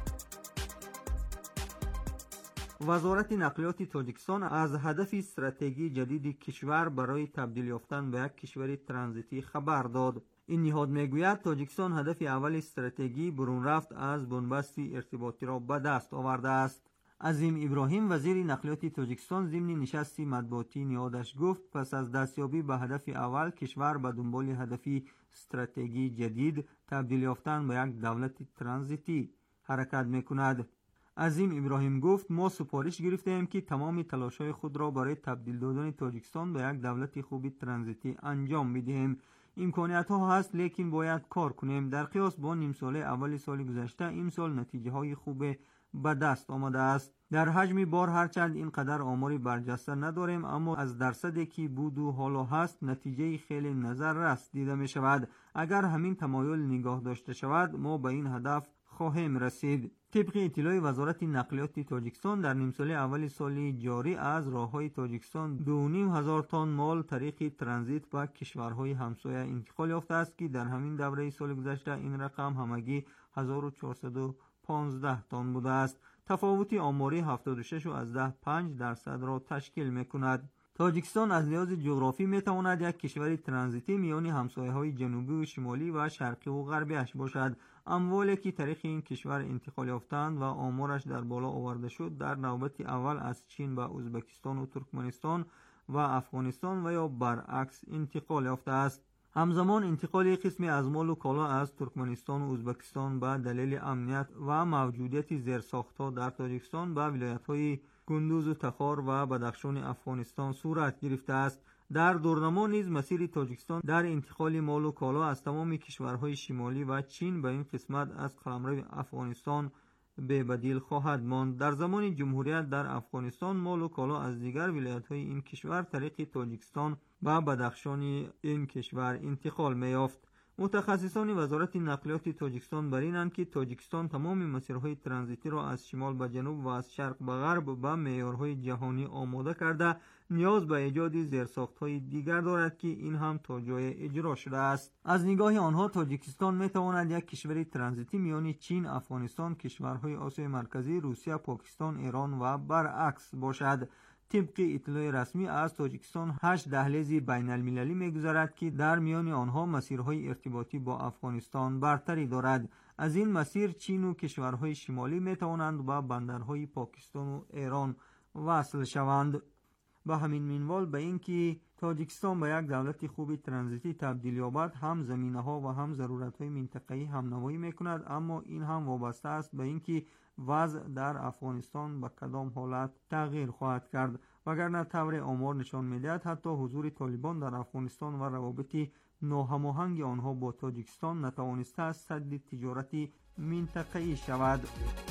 وزارت نقلیات تاجیکستان از هدف استراتژی جدید کشور برای تبدیل یافتن به یک کشور ترانزیتی خبر داد. این نهاد میگوید تاجیکستان هدف اول استراتژی برون رفت از بنبست ارتباطی را به دست آورده است. عظیم ابراهیم وزیر نقلیات تاجیکستان ضمن نشستی مطبوعاتی نهادش گفت پس از دستیابی به هدف اول، کشور به دنبال هدفی استراتژی جدید تبدیل یافتن به یک دولت ترانزیتی حرکت میکند. عظیم ابراهیم گفت ما سفارش گرفتیم که تمام تلاش‌های خود را برای تبدیل دادن تاجیکستان به یک دولت خوب ترانزیتی انجام می‌دهیم. امکانیت‌ها هست لیکن باید کار کنیم. در قیاس با نیم ساله اول سال گذشته امسال نتیجه‌های خوب به دست آمده است. در حجم بار هرچند اینقدر آماری برجسته نداریم، اما از درصدی که بود و حالا هست نتیجه خیلی نظر رس دیده می شود. اگر همین تمایل نگاه داشته شود ما به این هدف خواهیم رسید. طبق اطلاع وزارت نقلیات تاجیکستان در نیم ساله اول سال جاری از راههای تاجیکستان دو و نیم هزار تن مال طریق ترانزیت به کشورهای همسایه انتقال یافته است که در همین دوره سال گذشته این رقم همگی هزار و چهارصد و پانزده تن بوده است. تفاوت آماری هفتاد و شش و پنج درصد را تشکیل می‌کند. تاجیکستان از لحاظ جغرافی میتواند یک کشور ترانزیتی میان همسایه‌های جنوبی و شمالی و شرقی و غربیش باشد. اموالی که طریق این کشور انتقال یافتند و آمارش در بالا آورده شد در نوبت اول از چین و ازبکستان و ترکمنستان و افغانستان و یا برعکس انتقال یافته است. همزمان انتقال قسمی از مال و کالا از ترکمنستان و ازبکستان به دلیل امنیت و موجودیت زیرساخت‌ها در تاجیکستان به ولایت‌های کندوز و تخار و بدخشان افغانستان صورت گرفته است. در دورنما نیز مسیر تاجیکستان در انتقال مال و کالا از تمام کشورهای شمالی و چین به این قسمت از قلمرو افغانستان به بدیل خواهد ماند. در زمان جمهوریت در افغانستان مال و کالا از دیگر ولایت‌های این کشور طریق تاجیکستان به بدخشان این کشور انتقال می‌یافت. متخصصان وزارت نقلیات تاجیکستان بر اینند که تاجیکستان تمام مسیرهای ترانزیتی را از شمال به جنوب و از شرق به غرب به معیارهای جهانی آماده کرده نیاز به ایجاد زیرساخت‌های دیگر دارد که این هم تا جای اجرا شده است. از نگاه آنها تاجیکستان می‌تواند یک کشور ترانزیتی میان چین، افغانستان، کشورهای آسیای مرکزی، روسیه، پاکستان، ایران و برعکس باشد. طبق اطلاع رسمی از تاجیکستان هشت دهلیز بین المللی می‌گذرد که در میان آنها مسیرهای ارتباطی با افغانستان برتری دارد. از این مسیر چین و کشورهای شمالی می‌توانند به بندرهای پاکستان و ایران وصل شوند. به همین منوال به اینکه تاجیکستان به یک دولت خوب ترانزیتی تبدیل یابد هم زمینه‌ها و هم ضرورت‌های منطقه‌ای همنوایی می‌کند، اما این هم وابسته است به اینکه وضع در افغانستان به کدام حالت تغییر خواهد کرد. وگرنه طور آمار نشان می‌دهد حتی حضور طالبان در افغانستان و روابط ناهماهنگ آنها با تاجیکستان نتوانسته است سد تجارت منطقه‌ای شود.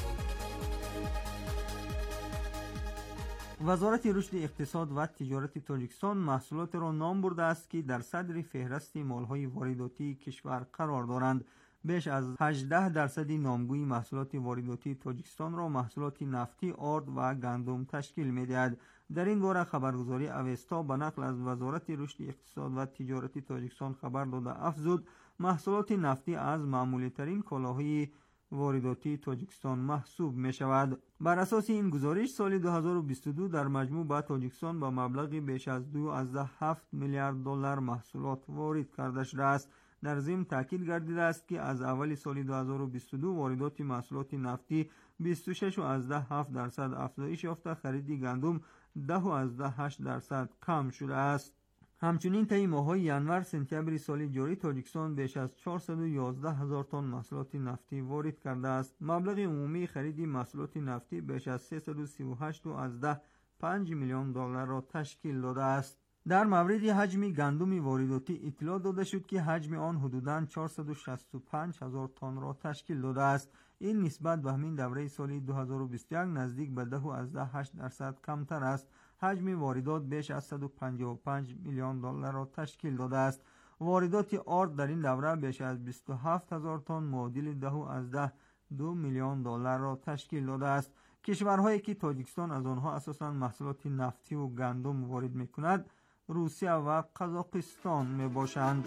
وزارت رشد اقتصاد و تجارت تاجیکستان محصولات را نام برده است که در صدر فهرست مال‌های وارداتی کشور قرار دارند. بیش از هجده درصد نامگوی محصولات وارداتی تاجیکستان را محصولات نفتی، آرد و گندم تشکیل می‌دهد. در این باره خبرگزاری اوستا به نقل از وزارت رشد اقتصاد و تجارت تاجیکستان خبر داده افزود محصولات نفتی از معمولی ترین کالاهای وارداتی تاجیکستان محسوب می شود. بر اساس این گزارش سال دو هزار و بیست و دو در مجموع به تاجیکستان به مبلغ بیش از دو و هفت میلیارد دلار محصولات وارد کرده شده است. در ضمن تاکید گردیده است که از اول سال دو هزار و بیست و دو واردات محصولات نفتی بیست و شش و هفت درصد افزایش یافته، خرید گندم ده و هشت درصد کم شده است. همچنین طی ماه‌های ینور سپتامبر سال جاری تاجیکستان بیش از چهارصد و یازده هزار تن محصولات نفتی وارد کرده است. مبلغ عمومی خرید محصولات نفتی بیش از سیصد و سی و هشت و پنج میلیون دلار را تشکیل داده است. در مورد حجم گندم وارداتی اطلاع داده شد که حجم آن حدوداً چهارصد و شصت و پنج هزار تن را تشکیل داده است. این نسبت به همین دوره سال دو هزار و بیست و یک نزدیک به ده و هشت درصد کمتر است. حجم واردات بیش از صد و پنجاه و پنج میلیون دلار را تشکیل داده است. واردات آرد در این دوره بیش از بیست و هفت هزار تن معادل ده و دو میلیون دلار را تشکیل داده است. کشورهایی که تاجیکستان از آنها اساساً محصولات نفتی و گندم وارد می‌کند روسیه و قزاقستان میباشند.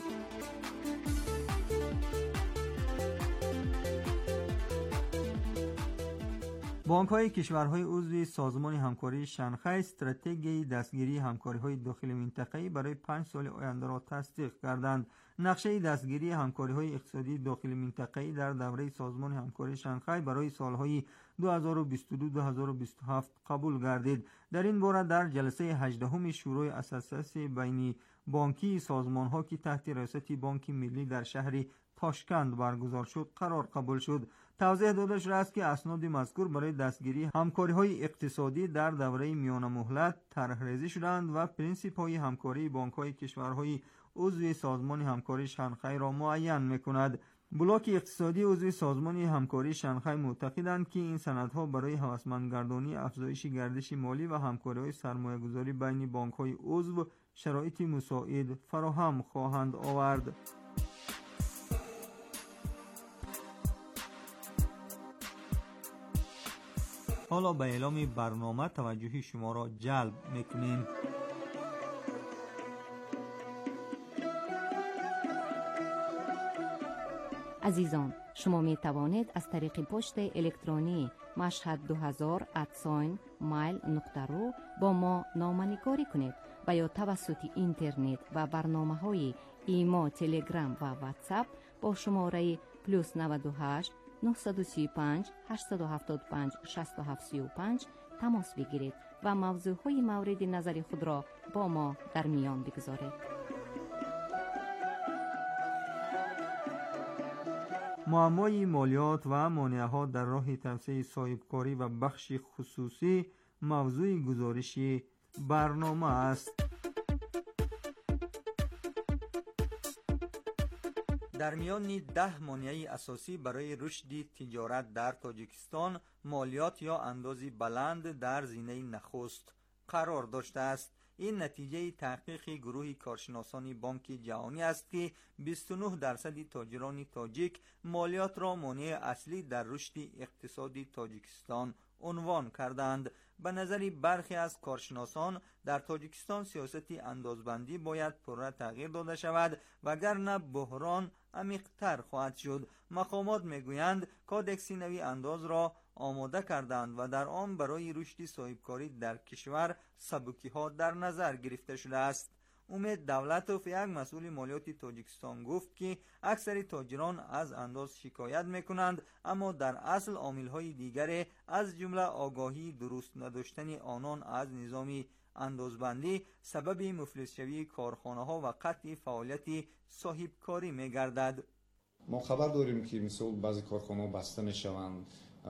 بانک‌های کشورهای عضو سازمان همکاری شانگهای استراتژی دستگیری همکاری‌های داخلی منطقه‌ای برای پنج سال آینده را تصدیق کردند. نقشه دستگیری همکاری‌های اقتصادی داخلی منطقه‌ای در دوره سازمان همکاری شانگهای برای سال‌های دو هزار و بیست و دو تا دو هزار و بیست و هفت قبول گردید. در این باره در جلسه هجدهم شورای اساسی بین بانکی سازمان‌ها که تحت ریاست بانک ملی در شهر تاشکند برگزار شد قرار قبول شد. توضیح داده شده است که اسناد مذکور برای دستگیری همکاری‌های اقتصادی در دوره میانه مهلت طرح‌ریزی شدند و پرینسیپ‌های همکاری بانک‌های کشورهای عضو سازمان همکاری شانگهای را معین می‌کند. بلاک اقتصادی عضو سازمان همکاری شانگهای معتقدند که این سندها برای هوسمندگردانی افزایش گردش مالی و همکاری‌های سرمایه‌گذاری بین بانک‌های عضو شرایط مساعد فراهم خواهند آورد. حالا به اعلام برنامه توجه شما را جلب می‌کنیم. عزیزان، شما می توانید از طریق پست الکترونی مشهد دو هزار ات مایل نقطه رو با ما نامه‌نگاری کنید و یا توسط اینترنت و برنامه‌های ایما، تلگرام و واتساپ با شماره پلوس نود و هشت نه سه پنج هشت هفت پنج شش هفت سه پنج تماس بگیرید و موضوعهای مورد نظر خود را با ما در میان بگذارید. معمای مالیات و مانع‌ها در راه توسعه صاحبکاری و بخش خصوصی موضوع گزارشی برنامه است. در میان ده مانع اساسی برای رشد تجارت در تاجیکستان، مالیات یا اندازی بلند در زینه نخست قرار داشته است. این نتیجه تحقیق گروه کارشناسان بانک جهانی است که بیست و نه درصد تاجران تاجیک مالیات را مانع اصلی در رشد اقتصادی تاجیکستان عنوان کردند. به نظر برخی از کارشناسان در تاجیکستان سیاست اندازبندی باید پررو تغییر داده شود وگرنه بحران عمیق‌تر خواهد شد. مقامات میگویند کودکس نوی انداز را آماده کردند و در آن برای رشد صاحبکاری در کشور سبکی‌ها در نظر گرفته شده است. امید دولتوف، یک مسئول مالیات تاجیکستان، گفت که اکثر تاجران از انداز شکایت میکنند، اما در اصل عامل‌های دیگری از جمله آگاهی درست نداشتن آنان از نظام اندازبندی سبب مفلس شوی کارخانه‌ها و قطع فعالیت صاحبکاری می‌گردد. ما خبر داریم که مثلا بعضی کارخانه‌ها بسته می‌شوند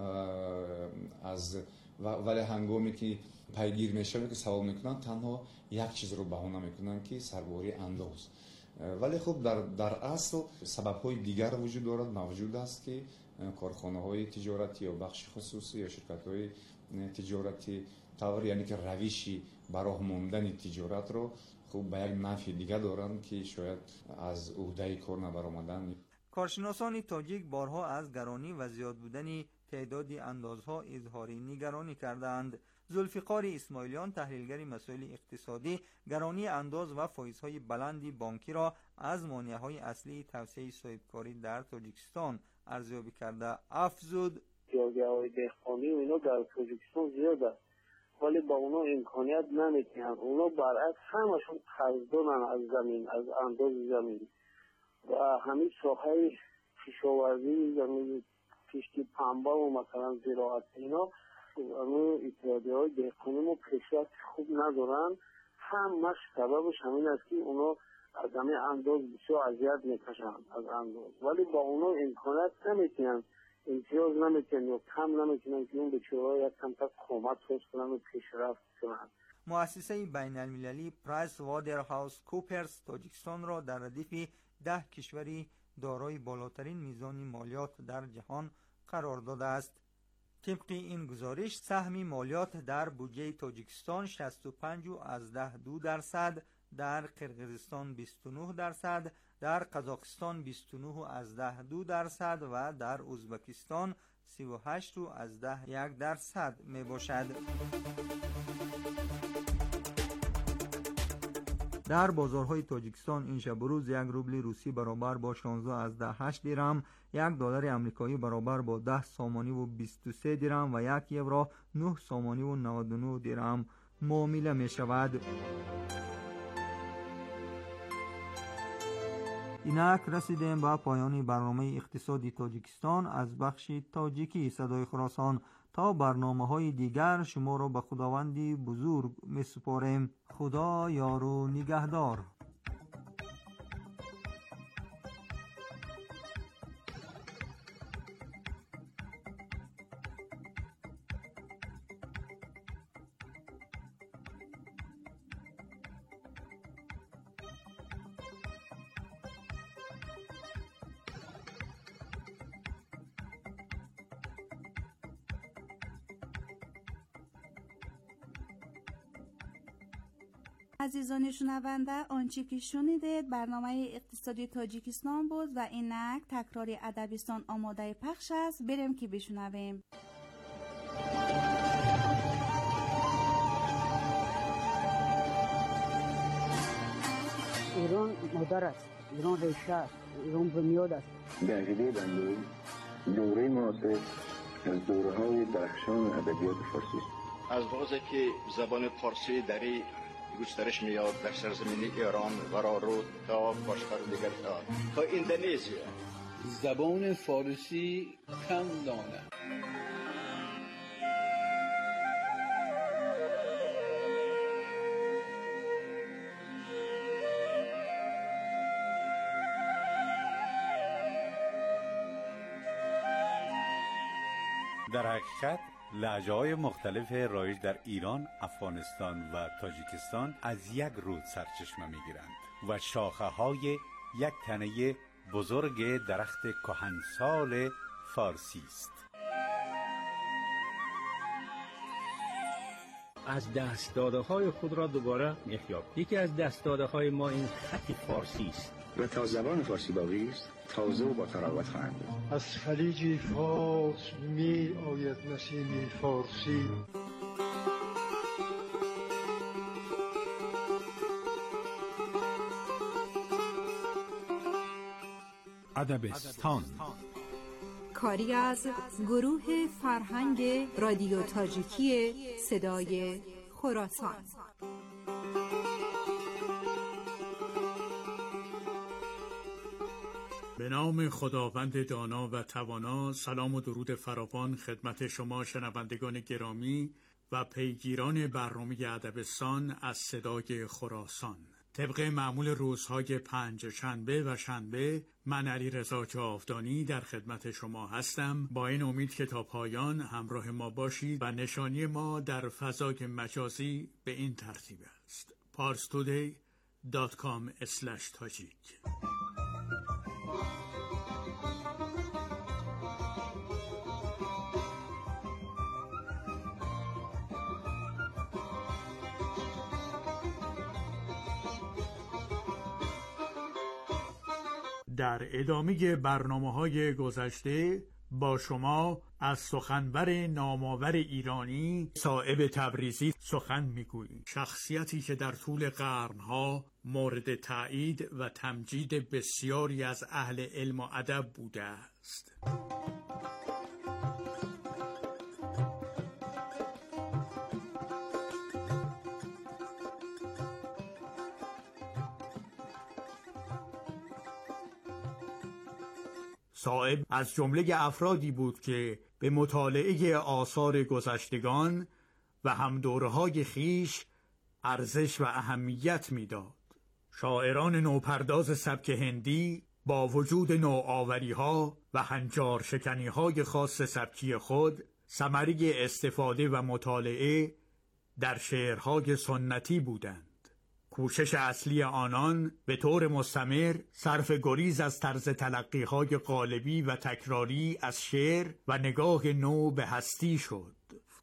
از ولی هنگامی که پیگیر میشن که سوال میکنن تنها یک چیز رو بهانه میکنن که سرباری انداز، ولی خب در در اصل سبب‌های دیگر وجود دارد. موجود است که کارخانه‌های تجارتی یا بخش خصوصی یا شرکت‌های تجارتی طور یعنی که روشی برای ماندن تجارت رو خب به یک نفع دیگر دارند که شاید از عهده کار نبرآمدن. کارشناسان تاجیک بارها از گرانی و زیاد بودن تعداد اندازها اظهار نگرانی کردند. ذوالفقار اسماعیلیان، تحلیلگر مسائل اقتصادی، گرانی انداز و فایزهای بلند بانکی را از مانع‌های اصلی توسعه صاحبکاری در تاجیکستان ارزیابی کرده افزود: جایگاه‌های دهقانی و اینا در تاجیکستان زیاد است، ولی با اونا امکانیت نمیتونن. اونا برعکس همشون قرضدارن از زمین، از انداز زمین و همین ساحه کشاورزی، زمین کشتی پنبه و مثلا زراعت اینا، اما اتحادیه‌های دهقانی ما پیشرفت خوب ندارن. همش سببش همین است که اونا از همین انداز بسیار اذیت میکشن از انداز، ولی با اونا امکانیت نمیتونن، امتیاز نمیتونن یا کم نمیتونن که اون بیچاره‌ها یک کم تا کمک کنن و پیشرفت کنن. مؤسسه بین المللی پرایس وادرهاوس کوپرز تاجیکستان را در ردیف ده کشوری دارای بالاترین میزان مالیات در جهان قرار داده است. طبق این گزارش سهم مالیات در بودجه تاجیکستان شصت و پنج و از ده دو درصد، در قرقیزستان بیست و نه درصد، در قزاقستان بیست و نه و از ده دو درصد و در ازبکستان سی و هشت و از ده یک درصد می باشد. در بازارهای تاجیکستان این شب و روز یک روبل روسی برابر با شانزده از ده هشت درم، یک دلار امریکایی برابر با ده سامانی و بیست و سه درم و یک یورو نه سامانی و نود و نه درم معامله می شود. اینک رسیدیم به پایان برنامه اقتصادی تاجیکستان از بخش تاجیکی صدای خراسان. تا برنامه های دیگر شما را به خداوندی بزرگ می سپاریم. خدا یار و نگهدار. عزیزان شنونده، آنچه که شنیدید برنامه اقتصادی تاجیکستان بود و اینک تکرار ادبستان آماده پخش است. بریم که بشنویم. ایران مادر است، ایران ریشه است، ایران بنیاد است. به عقیده بنده دوره معاصر از دوره‌های درخشان ادبیات فارسی است. از لحاظی که زبان فارسی دری گسترش میاد در سرزمین ایران و را رو تا باشتر دیگر تا اندونزیا. زبان فارسی کم دانه در حقیقت لهجه‌های مختلف رایج در ایران، افغانستان و تاجیکستان از یک رود سرچشمه می‌گیرند و شاخه‌های یک تنه بزرگ درخت کهنسال فارسی است. از دست‌داده‌های خود را دوباره می‌یابیم. یکی از دست‌داده‌های ما این خط فارسی است و تا زبان فارسی باقی است، تازه و با تراوت خواهند بود. از خلیج فارس می آید نسیم فارسی. ادبستان کاری از گروه فرهنگ رادیو تاجیکی صدای خراسان. به نام خداوند دانا و توانا، سلام و درود فراوان خدمت شما شنوندگان گرامی و پیگیران برنامه ادبستان از صدای خراسان. طبق معمول روزهای پنج شنبه و شنبه، من علیرضا جاودانی در خدمت شما هستم، با این امید که تا پایان همراه ما باشید و نشانی ما در فضای مجازی به این ترتیب است: parstoday دات کام اسلش تاجیک. در ادامه برنامه‌های گذشته با شما از سخنور نامآور ایرانی صائب تبریزی سخن می‌گوییم، شخصیتی که در طول قرن‌ها مورد تأیید و تمجید بسیاری از اهل علم و ادب بوده است. صائب از جمله افرادی بود که به مطالعه آثار گذشتگان و همدوره‌های خیش ارزش و اهمیت می‌داد. شاعران نوپرداز سبک هندی با وجود نوآوری‌ها و هنجار شکنی‌های خاص سبکی خود، ثمره استفاده و مطالعه در شعرهای سنتی بودند. کوشش اصلی آنان به طور مستمر صرف گریز از طرز تلقی‌های قالبی و تکراری از شعر و نگاه نو به هستی شد.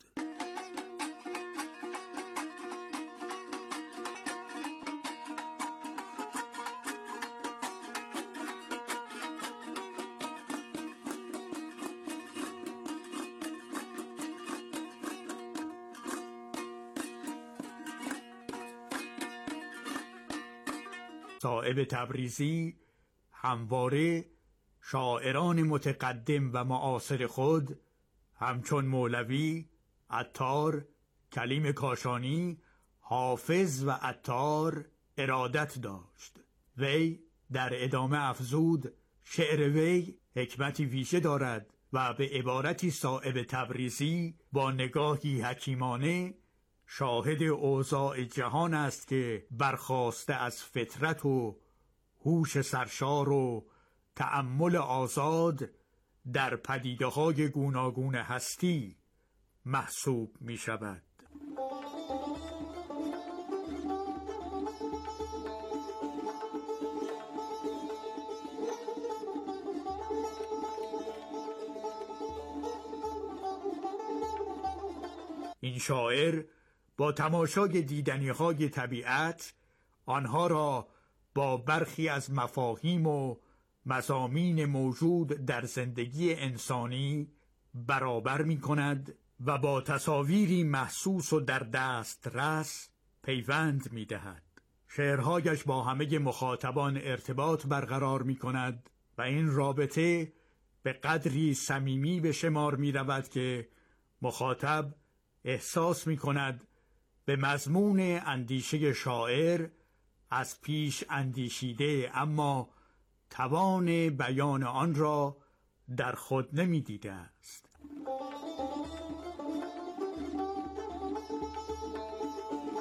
صائب تبریزی همواره شاعران متقدم و معاصر خود همچون مولوی، عطار، کلیم کاشانی، حافظ و عطار ارادت داشت. وی در ادامه افزود: شعر وی حکمتی ویژه دارد و به عبارتی صائب تبریزی با نگاهی حکیمانه شاهد اوضاع جهان است که برخاسته از فطرت و هوش سرشار و تأمل آزاد در پدیده‌های گوناگون هستی محسوب می شود. این شاعر با تماشای دیدنی‌های طبیعت آنها را با برخی از مفاهیم و مضامین موجود در زندگی انسانی برابر می‌کند و با تصاویری محسوس و در دسترس پیوند می‌دهد. شعرهایش با همه مخاطبان ارتباط برقرار می‌کند و این رابطه به قدری صمیمی به شمار می‌رود که مخاطب احساس می‌کند به مضمون اندیشه شاعر از پیش اندیشیده، اما توان بیان آن را در خود نمی دیده است.